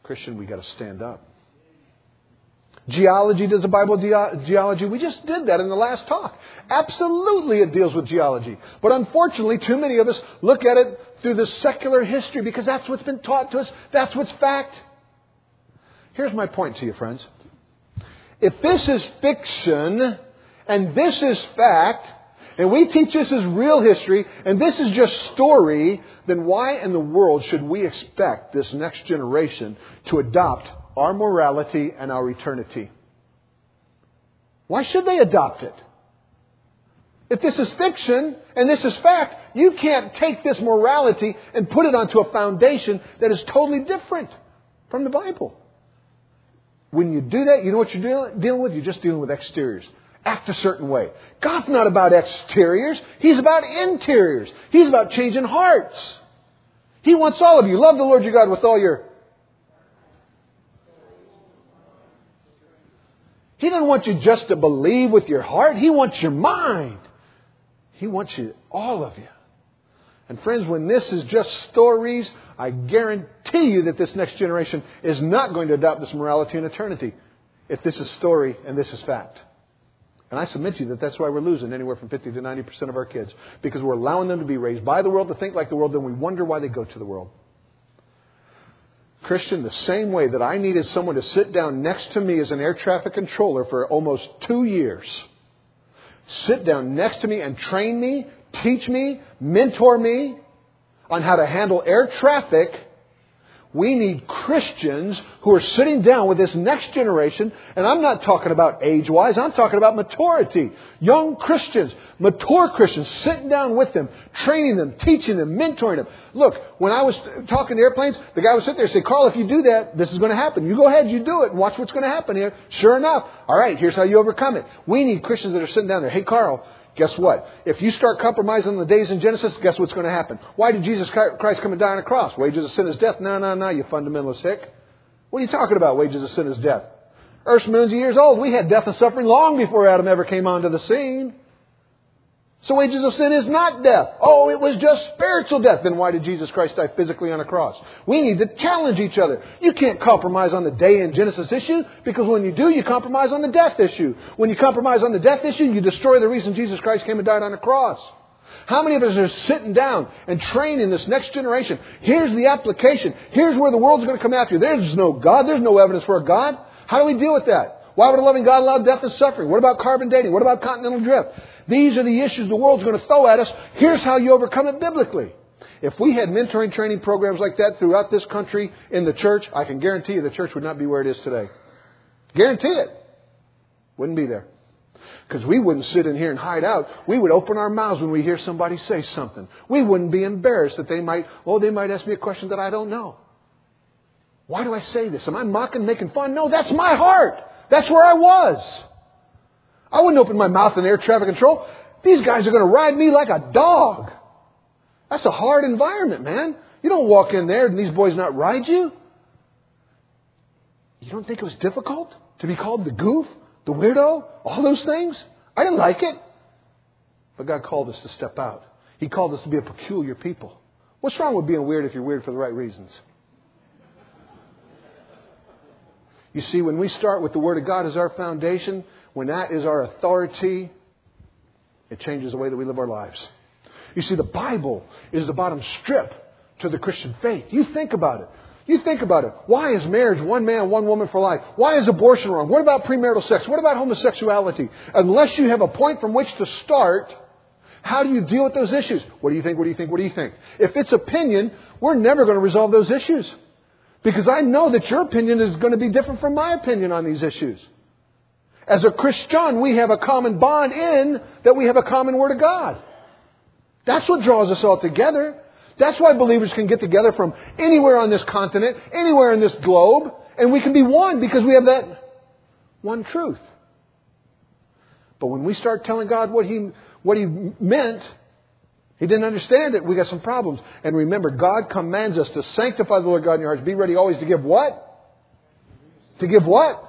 Christian, we got to stand up. Geology, does the Bible ge- geology? We just did that in the last talk. Absolutely it deals with geology. But unfortunately, too many of us look at it through the secular history because that's what's been taught to us. That's what's fact. Here's my point to you, friends. If this is fiction and this is fact, and we teach this as real history, and this is just story, then why in the world should we expect this next generation to adopt our morality and our eternity? Why should they adopt it? If this is fiction and this is fact, you can't take this morality and put it onto a foundation that is totally different from the Bible. When you do that, you know what you're deal- dealing with? You're just dealing with exteriors. Act a certain way. God's not about exteriors. He's about interiors. He's about changing hearts. He wants all of you. Love the Lord your God with all your... He doesn't want you just to believe with your heart. He wants your mind. He wants you, all of you. And friends, when this is just stories, I guarantee you that this next generation is not going to adopt this morality in eternity if this is story and this is fact. And I submit to you that that's why we're losing anywhere from fifty to ninety percent of our kids. Because we're allowing them to be raised by the world, to think like the world, then we wonder why they go to the world. Christian, the same way that I needed someone to sit down next to me as an air traffic controller for almost two years, sit down next to me and train me, teach me, mentor me on how to handle air traffic, we need Christians who are sitting down with this next generation. And I'm not talking about age-wise. I'm talking about maturity. Young Christians, mature Christians, sitting down with them, training them, teaching them, mentoring them. Look, when I was talking to airplanes, the guy would sit there and say, Carl, if you do that, this is going to happen. You go ahead, you do it, and watch what's going to happen here. Sure enough. All right, here's how you overcome it. We need Christians that are sitting down there. Hey, Carl, guess what? If you start compromising on the days in Genesis, guess what's going to happen? Why did Jesus Christ come and die on a cross? Wages of sin is death. No, no, no, you fundamentalist hick. What are you talking about? Wages of sin is death. Earth's millions of years old. We had death and suffering long before Adam ever came onto the scene. So wages of sin is not death. Oh, it was just spiritual death. Then why did Jesus Christ die physically on a cross? We need to challenge each other. You can't compromise on the day in Genesis issue, because when you do, you compromise on the death issue. When you compromise on the death issue, you destroy the reason Jesus Christ came and died on a cross. How many of us are sitting down and training this next generation? Here's the application. Here's where the world's going to come after you. There's no God. There's no evidence for a God. How do we deal with that? Why would a loving God allow death and suffering? What about carbon dating? What about continental drift? These are the issues the world's going to throw at us. Here's how you overcome it biblically. If we had mentoring training programs like that throughout this country in the church, I can guarantee you the church would not be where it is today. Guarantee it. Wouldn't be there. Because we wouldn't sit in here and hide out. We would open our mouths when we hear somebody say something. We wouldn't be embarrassed that they might, oh, they might ask me a question that I don't know. Why do I say this? Am I mocking, making fun? No, that's my heart. That's where I was. I wouldn't open my mouth in air traffic control. These guys are going to ride me like a dog. That's a hard environment, man. You don't walk in there and these boys not ride you. You don't think it was difficult to be called the goof, the weirdo, all those things? I didn't like it. But God called us to step out. He called us to be a peculiar people. What's wrong with being weird if you're weird for the right reasons? You see, when we start with the Word of God as our foundation, when that is our authority, it changes the way that we live our lives. You see, the Bible is the bottom strip to the Christian faith. You think about it. You think about it. Why is marriage one man, one woman for life? Why is abortion wrong? What about premarital sex? What about homosexuality? Unless you have a point from which to start, how do you deal with those issues? What do you think? What do you think? What do you think? If it's opinion, we're never going to resolve those issues. Because I know that your opinion is going to be different from my opinion on these issues. As a Christian, we have a common bond in that we have a common Word of God. That's what draws us all together. That's why believers can get together from anywhere on this continent, anywhere in this globe, and we can be one because we have that one truth. But when we start telling God what He what He meant, He didn't understand it. We got some problems. And remember, God commands us to sanctify the Lord God in your hearts. Be ready always to give what? To give what?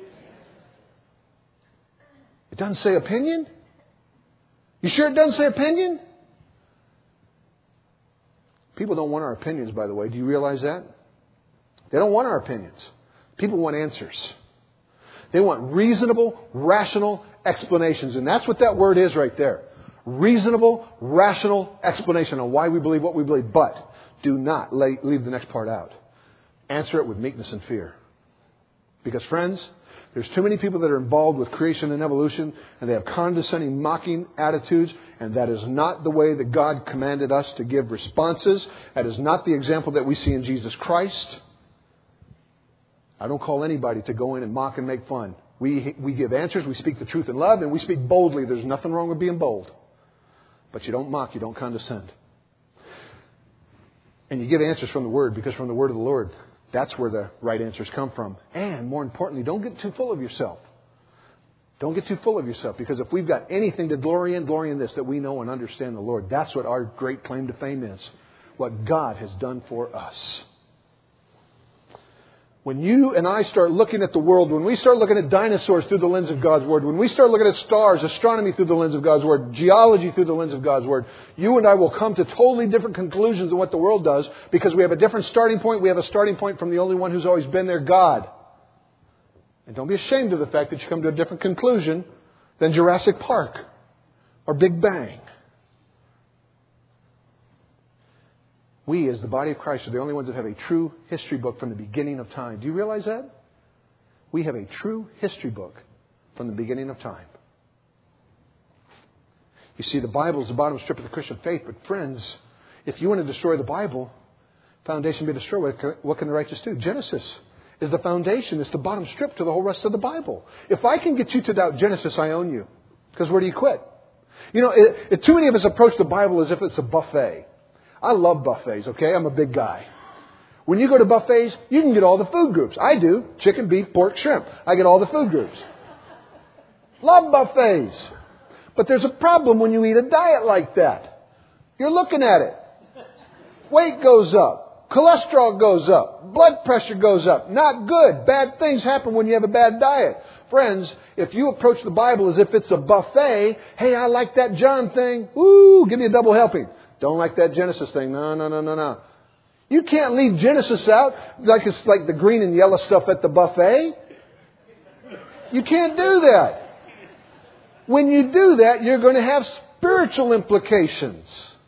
It doesn't say opinion? You sure it doesn't say opinion? People don't want our opinions, by the way. Do you realize that? They don't want our opinions. People want answers. They want reasonable, rational explanations. And that's what that word is right there. Reasonable, rational explanation on why we believe what we believe. But do not leave the next part out. Answer it with meekness and fear. Because, friends, there's too many people that are involved with creation and evolution, and they have condescending, mocking attitudes, and that is not the way that God commanded us to give responses. That is not the example that we see in Jesus Christ. I don't call anybody to go in and mock and make fun. We, we give answers, we speak the truth in love, and we speak boldly. There's nothing wrong with being bold. But you don't mock, you don't condescend. And you give answers from the Word, because from the Word of the Lord, that's where the right answers come from. And more importantly, don't get too full of yourself. Don't get too full of yourself. Because if we've got anything to glory in, glory in this, that we know and understand the Lord. That's what our great claim to fame is. What God has done for us. When you and I start looking at the world, when we start looking at dinosaurs through the lens of God's Word, when we start looking at stars, astronomy through the lens of God's Word, geology through the lens of God's Word, you and I will come to totally different conclusions than what the world does, because we have a different starting point. We have a starting point from the only one who's always been there, God. And don't be ashamed of the fact that you come to a different conclusion than Jurassic Park or Big Bang. We, as the body of Christ, are the only ones that have a true history book from the beginning of time. Do you realize that? We have a true history book from the beginning of time. You see, the Bible is the bottom strip of the Christian faith. But friends, if you want to destroy the Bible, foundation be destroyed, what can the righteous do? Genesis is the foundation. It's the bottom strip to the whole rest of the Bible. If I can get you to doubt Genesis, I own you. Because where do you quit? You know, it, it, too many of us approach the Bible as if it's a buffet. I love buffets, okay? I'm a big guy. When you go to buffets, you can get all the food groups. I do. Chicken, beef, pork, shrimp. I get all the food groups. Love buffets. But there's a problem when you eat a diet like that. You're looking at it. Weight goes up. Cholesterol goes up. Blood pressure goes up. Not good. Bad things happen when you have a bad diet. Friends, if you approach the Bible as if it's a buffet, hey, I like that John thing. Woo, give me a double helping. Don't like that Genesis thing. No, no, no, no, no. You can't leave Genesis out like it's like the green and yellow stuff at the buffet. You can't do that. When you do that, you're going to have spiritual implications.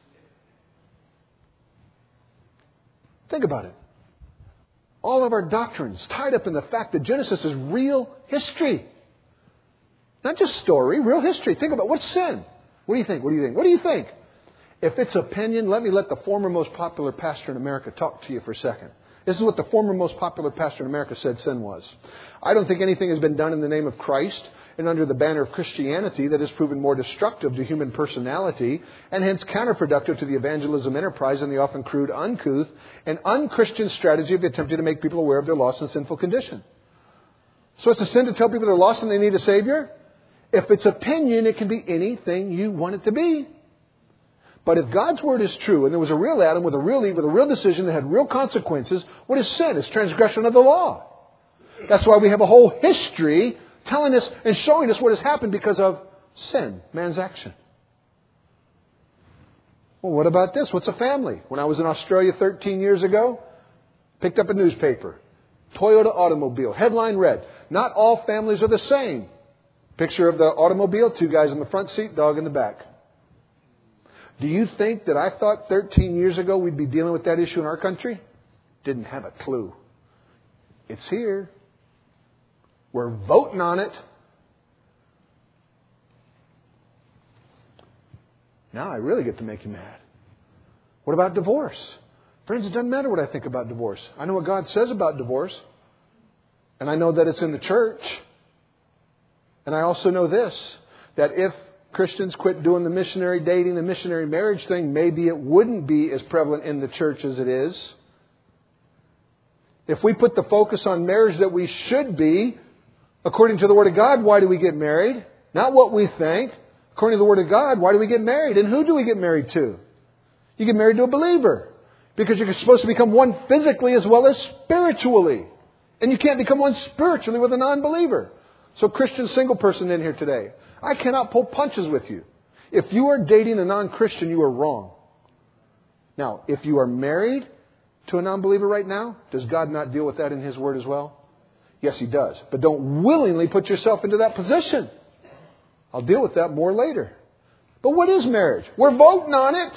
Think about it. All of our doctrines tied up in the fact that Genesis is real history. Not just story, real history. Think about what's sin? What do you think? What do you think? What do you think? If it's opinion, let me let the former most popular pastor in America talk to you for a second. This is what the former most popular pastor in America said sin was. I don't think anything has been done in the name of Christ and under the banner of Christianity that has proven more destructive to human personality and hence counterproductive to the evangelism enterprise and the often crude, uncouth, and unchristian strategy of attempting to make people aware of their lost and sinful condition. So it's a sin to tell people they're lost and they need a Savior? If it's opinion, it can be anything you want it to be. But if God's Word is true, and there was a real Adam with a real Eve, with a real decision that had real consequences, what is sin? It's transgression of the law. That's why we have a whole history telling us and showing us what has happened because of sin, man's action. Well, what about this? What's a family? When I was in Australia thirteen years ago, picked up a newspaper. Toyota automobile. Headline read, not all families are the same. Picture of the automobile, two guys in the front seat, dog in the back. Do you think that I thought thirteen years ago we'd be dealing with that issue in our country? Didn't have a clue. It's here. We're voting on it. Now I really get to make you mad. What about divorce? Friends, it doesn't matter what I think about divorce. I know what God says about divorce. And I know that it's in the church. And I also know this, that if Christians quit doing the missionary dating, the missionary marriage thing, maybe it wouldn't be as prevalent in the church as it is. If we put the focus on marriage that we should be, according to the Word of God, why do we get married? Not what we think. According to the Word of God, why do we get married? And who do we get married to? You get married to a believer. Because you're supposed to become one physically as well as spiritually. And you can't become one spiritually with a non-believer. So Christian single person in here today, I cannot pull punches with you. If you are dating a non-Christian, you are wrong. Now, if you are married to a non-believer right now? Does God not deal with that in His Word as well? Yes, He does. But don't willingly put yourself into that position. I'll deal with that more later. But what is marriage? We're voting on it.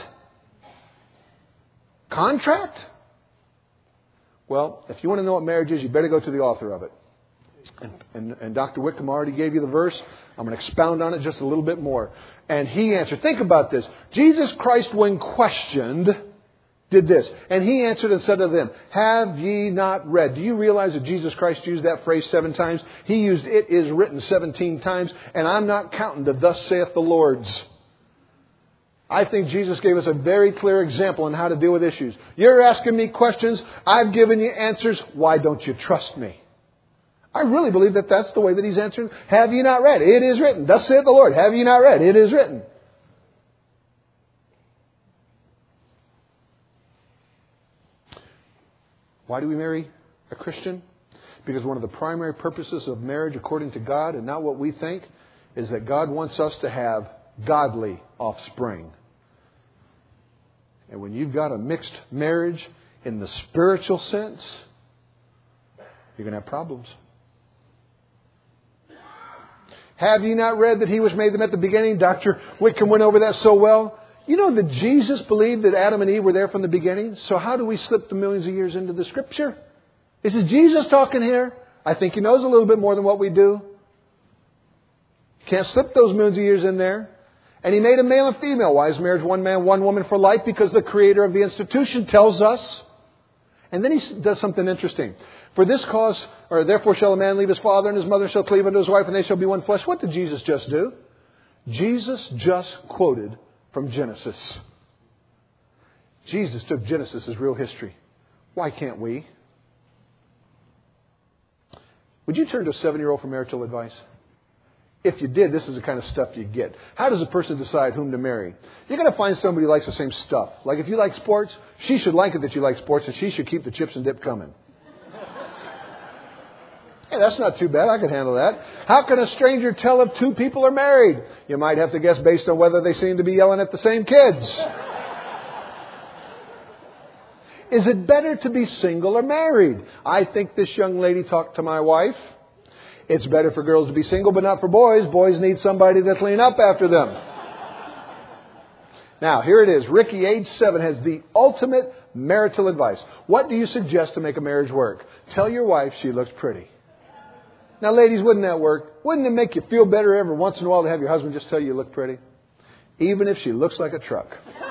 Contract? Well, if you want to know what marriage is, you better go to the author of it. And, and, and Doctor Whitcomb already gave you the verse. I'm going to expound on it just a little bit more. And he answered. Think about this. Jesus Christ, when questioned, did this. And He answered and said to them, have ye not read? Do you realize that Jesus Christ used that phrase seven times? He used it is written seventeen times. And I'm not counting the thus saith the Lord's. I think Jesus gave us a very clear example on how to deal with issues. You're asking me questions. I've given you answers. Why don't you trust me? I really believe that that's the way that He's answering. Have you not read? It is written. Thus saith the Lord. Have you not read? It is written. Why do we marry a Christian? Because one of the primary purposes of marriage, according to God, and not what we think, is that God wants us to have godly offspring. And when you've got a mixed marriage in the spiritual sense, you're going to have problems. Have ye not read that He which made them at the beginning? Doctor Whitcomb went over that so well. You know that Jesus believed that Adam and Eve were there from the beginning. So how do we slip the millions of years into the Scripture? This is Jesus talking here. I think He knows a little bit more than what we do. Can't slip those millions of years in there. And He made a male and female. Why is marriage one man, one woman for life? Because the creator of the institution tells us. And then He does something interesting. For this cause, or therefore shall a man leave his father and his mother shall cleave unto his wife and they shall be one flesh. What did Jesus just do? Jesus just quoted from Genesis. Jesus took Genesis as real history. Why can't we? Would you turn to a seven-year-old for marital advice? If you did, this is the kind of stuff you get. How does a person decide whom to marry? You're going to find somebody who likes the same stuff. Like if you like sports, she should like it that you like sports and she should keep the chips and dip coming. Hey, that's not too bad. I could handle that. How can a stranger tell if two people are married? You might have to guess based on whether they seem to be yelling at the same kids. Is it better to be single or married? I think this young lady talked to my wife. It's better for girls to be single, but not for boys. Boys need somebody to clean up after them. Now, here it is. Ricky, age seven, has the ultimate marital advice. What do you suggest to make a marriage work? Tell your wife she looks pretty. Now, ladies, wouldn't that work? Wouldn't it make you feel better every once in a while to have your husband just tell you you look pretty? Even if she looks like a truck.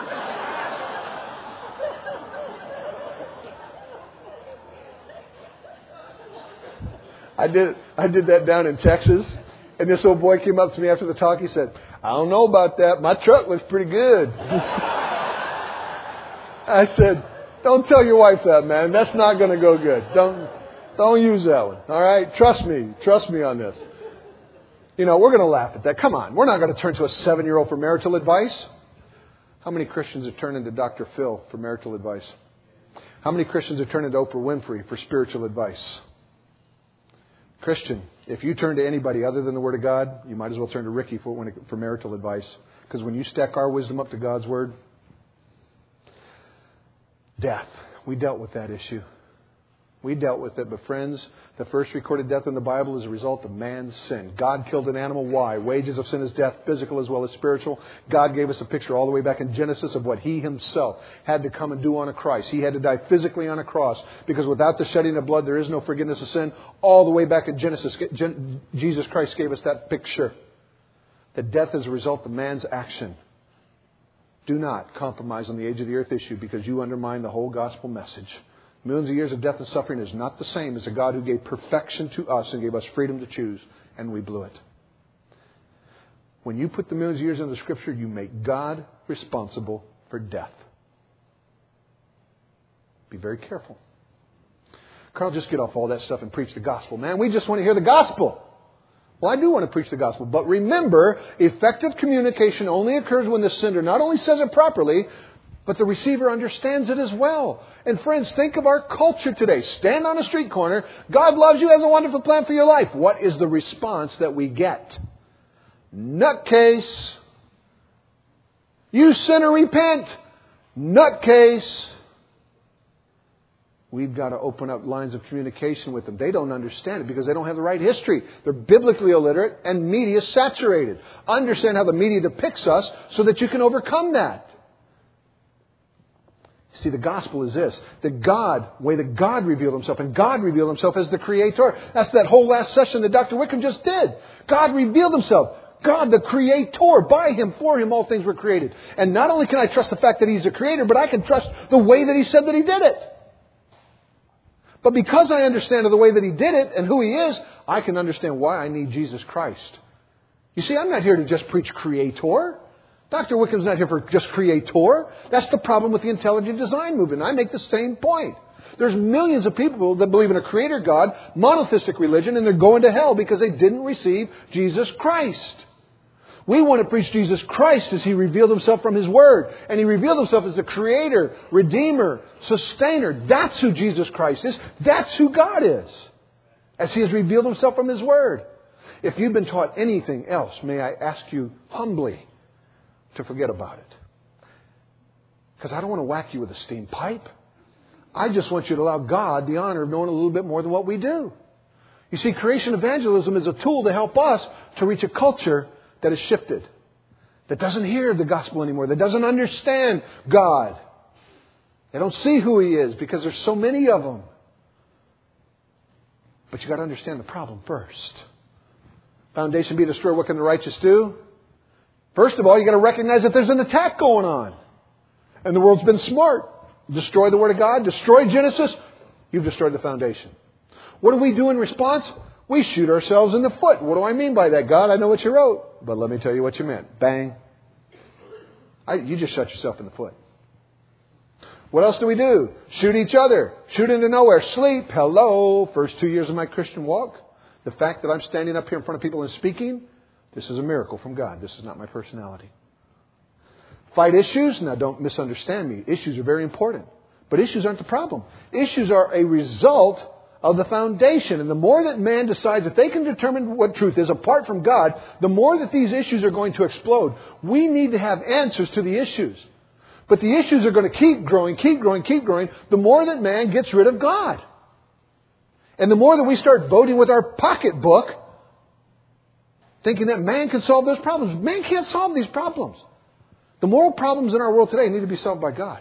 I did I did that down in Texas. And this old boy came up to me after the talk. He said, I don't know about that. My truck looks pretty good. I said, don't tell your wife that, man. That's not going to go good. Don't don't use that one. All right? Trust me. Trust me on this. You know, we're going to laugh at that. Come on. We're not going to turn to a seven-year-old for marital advice. How many Christians are turning to Doctor Phil for marital advice? How many Christians are turning to Oprah Winfrey for spiritual advice? Christian, if you turn to anybody other than the Word of God, you might as well turn to Ricky for, when it, for marital advice. Because when you stack our wisdom up to God's Word, death. We dealt with that issue. We dealt with it. But friends, the first recorded death in the Bible is a result of man's sin. God killed an animal. Why? Wages of sin is death, physical as well as spiritual. God gave us a picture all the way back in Genesis of what He Himself had to come and do on a cross. He had to die physically on a cross because without the shedding of blood, there is no forgiveness of sin. All the way back in Genesis, Jesus Christ gave us that picture. That death is a result of man's action. Do not compromise on the age of the earth issue because you undermine the whole gospel message. Millions of years of death and suffering is not the same as a God who gave perfection to us and gave us freedom to choose, and we blew it. When you put the millions of years into the Scripture, you make God responsible for death. Be very careful. Carl, just get off all that stuff and preach the gospel. Man, we just want to hear the gospel. Well, I do want to preach the gospel. But remember, effective communication only occurs when the sender not only says it properly, but the receiver understands it as well. And friends, think of our culture today. Stand on a street corner. God loves you, has a wonderful plan for your life. What is the response that we get? Nutcase. You sinner, repent. Nutcase. we've got to open up lines of communication with them. They don't understand it because they don't have the right history. They're biblically illiterate and media saturated. Understand how the media depicts us so that you can overcome that. See, the gospel is this, that God, the way that God revealed Himself, and God revealed Himself as the Creator. That's that whole last session that Doctor Wickham just did. God revealed Himself. God, the Creator. By Him, for Him, all things were created. And not only can I trust the fact that He's the Creator, but I can trust the way that He said that He did it. But because I understand the way that He did it and who He is, I can understand why I need Jesus Christ. You see, I'm not here to just preach Creator. Doctor Wickham's not here for just Creator. That's the problem with the intelligent design movement. I make the same point. There's millions of people that believe in a Creator God, monotheistic religion, and they're going to hell because they didn't receive Jesus Christ. We want to preach Jesus Christ as He revealed Himself from His Word. And He revealed Himself as the Creator, Redeemer, Sustainer. That's who Jesus Christ is. That's who God is. As He has revealed Himself from His Word. If you've been taught anything else, may I ask you humbly to forget about it. Because I don't want to whack you with a steam pipe. I just want you to allow God the honor of knowing a little bit more than what we do. You see, creation evangelism is a tool to help us to reach a culture that is shifted, that doesn't hear the gospel anymore, that doesn't understand God. They don't see who He is because there's so many of them. But you've got to understand the problem first. Foundation be destroyed, what can the righteous do? First of all, you've got to recognize that there's an attack going on. And the world's been smart. Destroy the Word of God, destroy Genesis, you've destroyed the foundation. What do we do in response? We shoot ourselves in the foot. What do I mean by that? God, I know what you wrote, but let me tell you what you meant. Bang. I, you just shot yourself in the foot. What else do we do? Shoot each other. Shoot into nowhere. Sleep. Hello. First two years of my Christian walk. The fact that I'm standing up here in front of people and speaking, this is a miracle from God. This is not my personality. Fight issues. Now, don't misunderstand me. Issues are very important. But issues aren't the problem. Issues are a result of the foundation. And the more that man decides that they can determine what truth is apart from God, the more that these issues are going to explode. We need to have answers to the issues. But the issues are going to keep growing, keep growing, keep growing, the more that man gets rid of God. And the more that we start voting with our pocketbook, thinking that man can solve those problems. Man can't solve these problems. The moral problems in our world today need to be solved by God.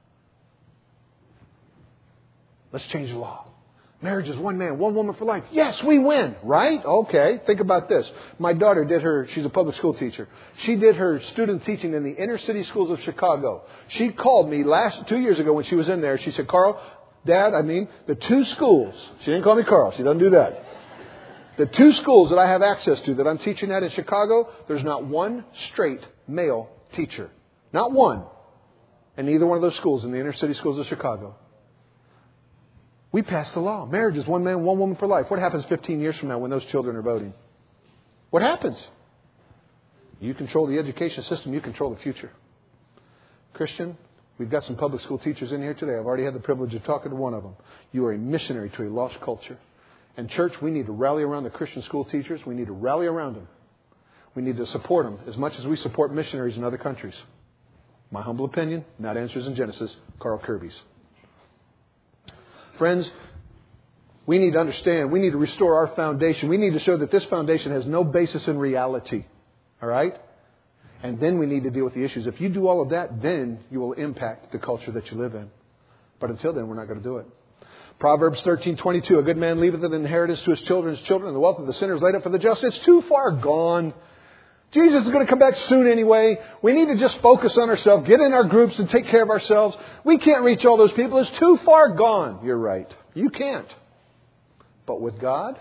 Let's change the law. Marriage is one man, one woman for life. Yes, we win, right? Okay, think about this. My daughter did her, she's a public school teacher. She did her student teaching in the inner city schools of Chicago. She called me last two years ago when she was in there. She said, Carl, Dad, I mean, the two schools, she didn't call me Carl, she doesn't do that. The two schools that I have access to that I'm teaching at in Chicago, there's not one straight male teacher. Not one. In either one of those schools, in the inner city schools of Chicago. We passed the law. Marriage is one man, one woman for life. What happens fifteen years from now when those children are voting? What happens? You control the education system. You control the future. Christian, we've got some public school teachers in here today. I've already had the privilege of talking to one of them. You are a missionary to a lost culture. And church, we need to rally around the Christian school teachers. We need to rally around them. We need to support them as much as we support missionaries in other countries. My humble opinion, not Answers in Genesis, Carl Kirby's. Friends, we need to understand, we need to restore our foundation. We need to show that this foundation has no basis in reality. All right? And then we need to deal with the issues. If you do all of that, then you will impact the culture that you live in. But until then, we're not going to do it. Proverbs thirteen twenty-two, a good man leaveth an inheritance to his children's children, and the wealth of the sinner is laid up for the just. It's too far gone. Jesus is going to come back soon anyway. We need to just focus on ourselves, get in our groups and take care of ourselves. We can't reach all those people. It's too far gone. You're right. You can't. But with God,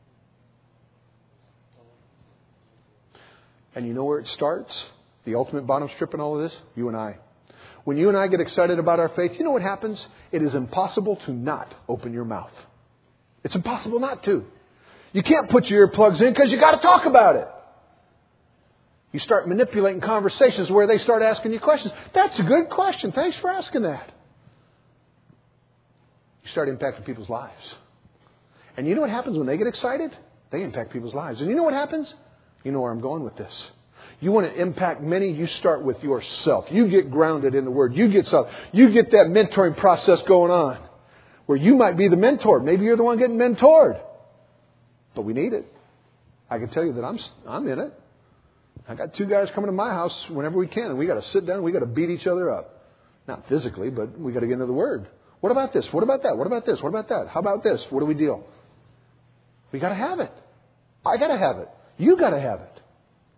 and you know where it starts? The ultimate bottom strip in all of this? You and I. When you and I get excited about our faith, you know what happens? It is impossible to not open your mouth. It's impossible not to. You can't put your earplugs in because you got to talk about it. You start manipulating conversations where they start asking you questions. That's a good question. Thanks for asking that. You start impacting people's lives. And you know what happens when they get excited? They impact people's lives. And you know what happens? You know where I'm going with this. You want to impact many, you start with yourself. You get grounded in the Word. You get self. You get that mentoring process going on. where you might be the mentor. Maybe you're the one getting mentored. But we need it. I can tell you that I'm I'm in it. I got two guys coming to my house whenever we can, and we got to sit down and we got to beat each other up. Not physically, but we got to get into the Word. What about this? What about that? What about this? What about that? How about this? What do we deal? We got to have it. I got to have it. You got to have it.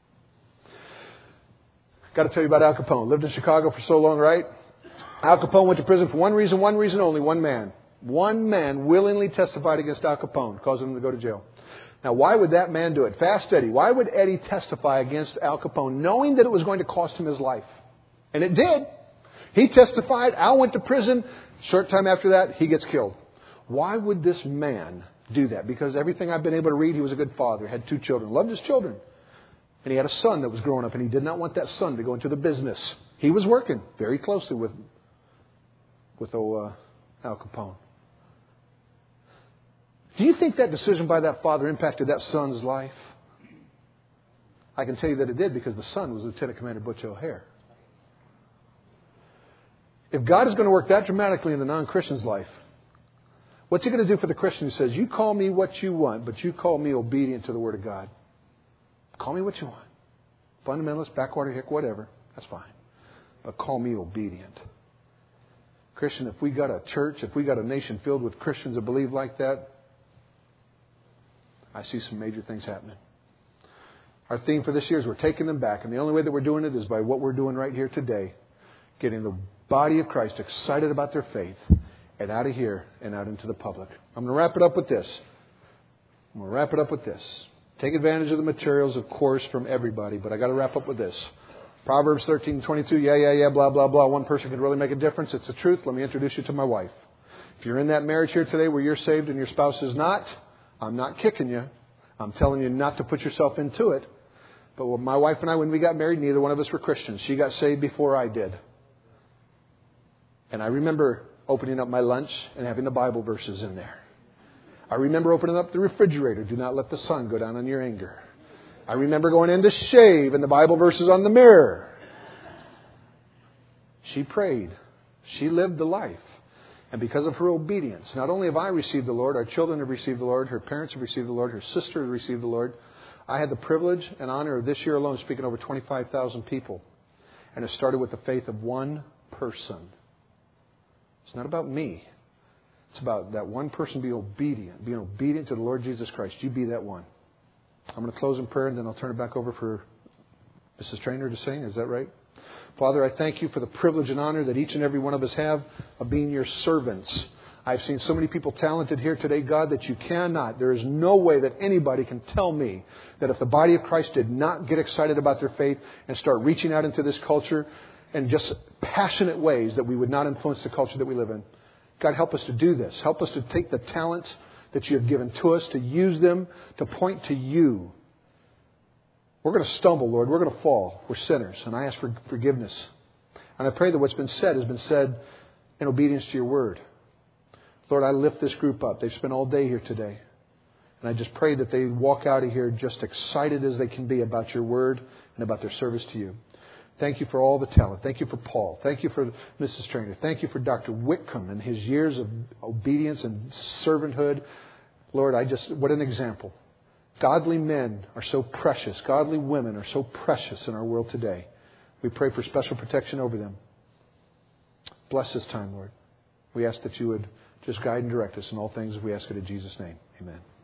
Got to tell you about Al Capone. Lived in Chicago for so long, right? Al Capone went to prison for one reason, one reason only, one man. One man willingly testified against Al Capone, causing him to go to jail. Now, why would that man do it? Fast Eddie. Why would Eddie testify against Al Capone, knowing that it was going to cost him his life? And it did. He testified. Al went to prison. Short time after that, he gets killed. Why would this man do that? Because everything I've been able to read, he was a good father, had two children, loved his children. And he had a son that was growing up, and he did not want that son to go into the business. He was working very closely with, with oh, uh, Al Capone. Do you think that decision by that father impacted that son's life? I can tell you that it did, because the son was Lieutenant Commander Butch O'Hare. If God is going to work that dramatically in the non-Christian's life, what's He going to do for the Christian who says, you call me what you want, but you call me obedient to the Word of God? Call me what you want. Fundamentalist, backwater hick, whatever. That's fine. But call me obedient. Christian, if we got a church, if we got a nation filled with Christians that believe like that, I see some major things happening. Our theme for this year is we're taking them back. And the only way that we're doing it is by what we're doing right here today. Getting the body of Christ excited about their faith and out of here and out into the public. I'm going to wrap it up with this. I'm going to wrap it up with this. Take advantage of the materials, of course, from everybody. But I got to wrap up with this. Proverbs thirteen twenty-two. Yeah, yeah, yeah, blah, blah, blah. One person can really make a difference. It's the truth. Let me introduce you to my wife. If you're in that marriage here today where you're saved and your spouse is not, I'm not kicking you. I'm telling you not to put yourself into it. But when my wife and I, when we got married, neither one of us were Christians. She got saved before I did. And I remember opening up my lunch and having the Bible verses in there. I remember opening up the refrigerator. Do not let the sun go down on your anger. I remember going in to shave and the Bible verses on the mirror. She prayed. She lived the life. And because of her obedience, not only have I received the Lord, our children have received the Lord, her parents have received the Lord, her sister has received the Lord. I had the privilege and honor of this year alone speaking over twenty-five thousand people. And it started with the faith of one person. It's not about me. It's about that one person being obedient, being obedient to the Lord Jesus Christ. You be that one. I'm going to close in prayer and then I'll turn it back over for Missus Trainer to sing. Is that right? Father, I thank you for the privilege and honor that each and every one of us have of being your servants. I've seen so many people talented here today, God, that you cannot. There is no way that anybody can tell me that if the body of Christ did not get excited about their faith and start reaching out into this culture in just passionate ways, that we would not influence the culture that we live in. God, help us to do this. Help us to take the talents that you have given to us, to use them to point to you. We're going to stumble, Lord. We're going to fall. We're sinners. And I ask for forgiveness. And I pray that what's been said has been said in obedience to your word. Lord, I lift this group up. They've spent all day here today. And I just pray that they walk out of here just excited as they can be about your word and about their service to you. Thank you for all the talent. Thank you for Paul. Thank you for Missus Trainer. Thank you for Doctor Whitcomb and his years of obedience and servanthood. Lord, I just, what an example. Godly men are so precious. Godly women are so precious in our world today. We pray for special protection over them. Bless this time, Lord. We ask that you would just guide and direct us in all things. We ask it in Jesus' name. Amen.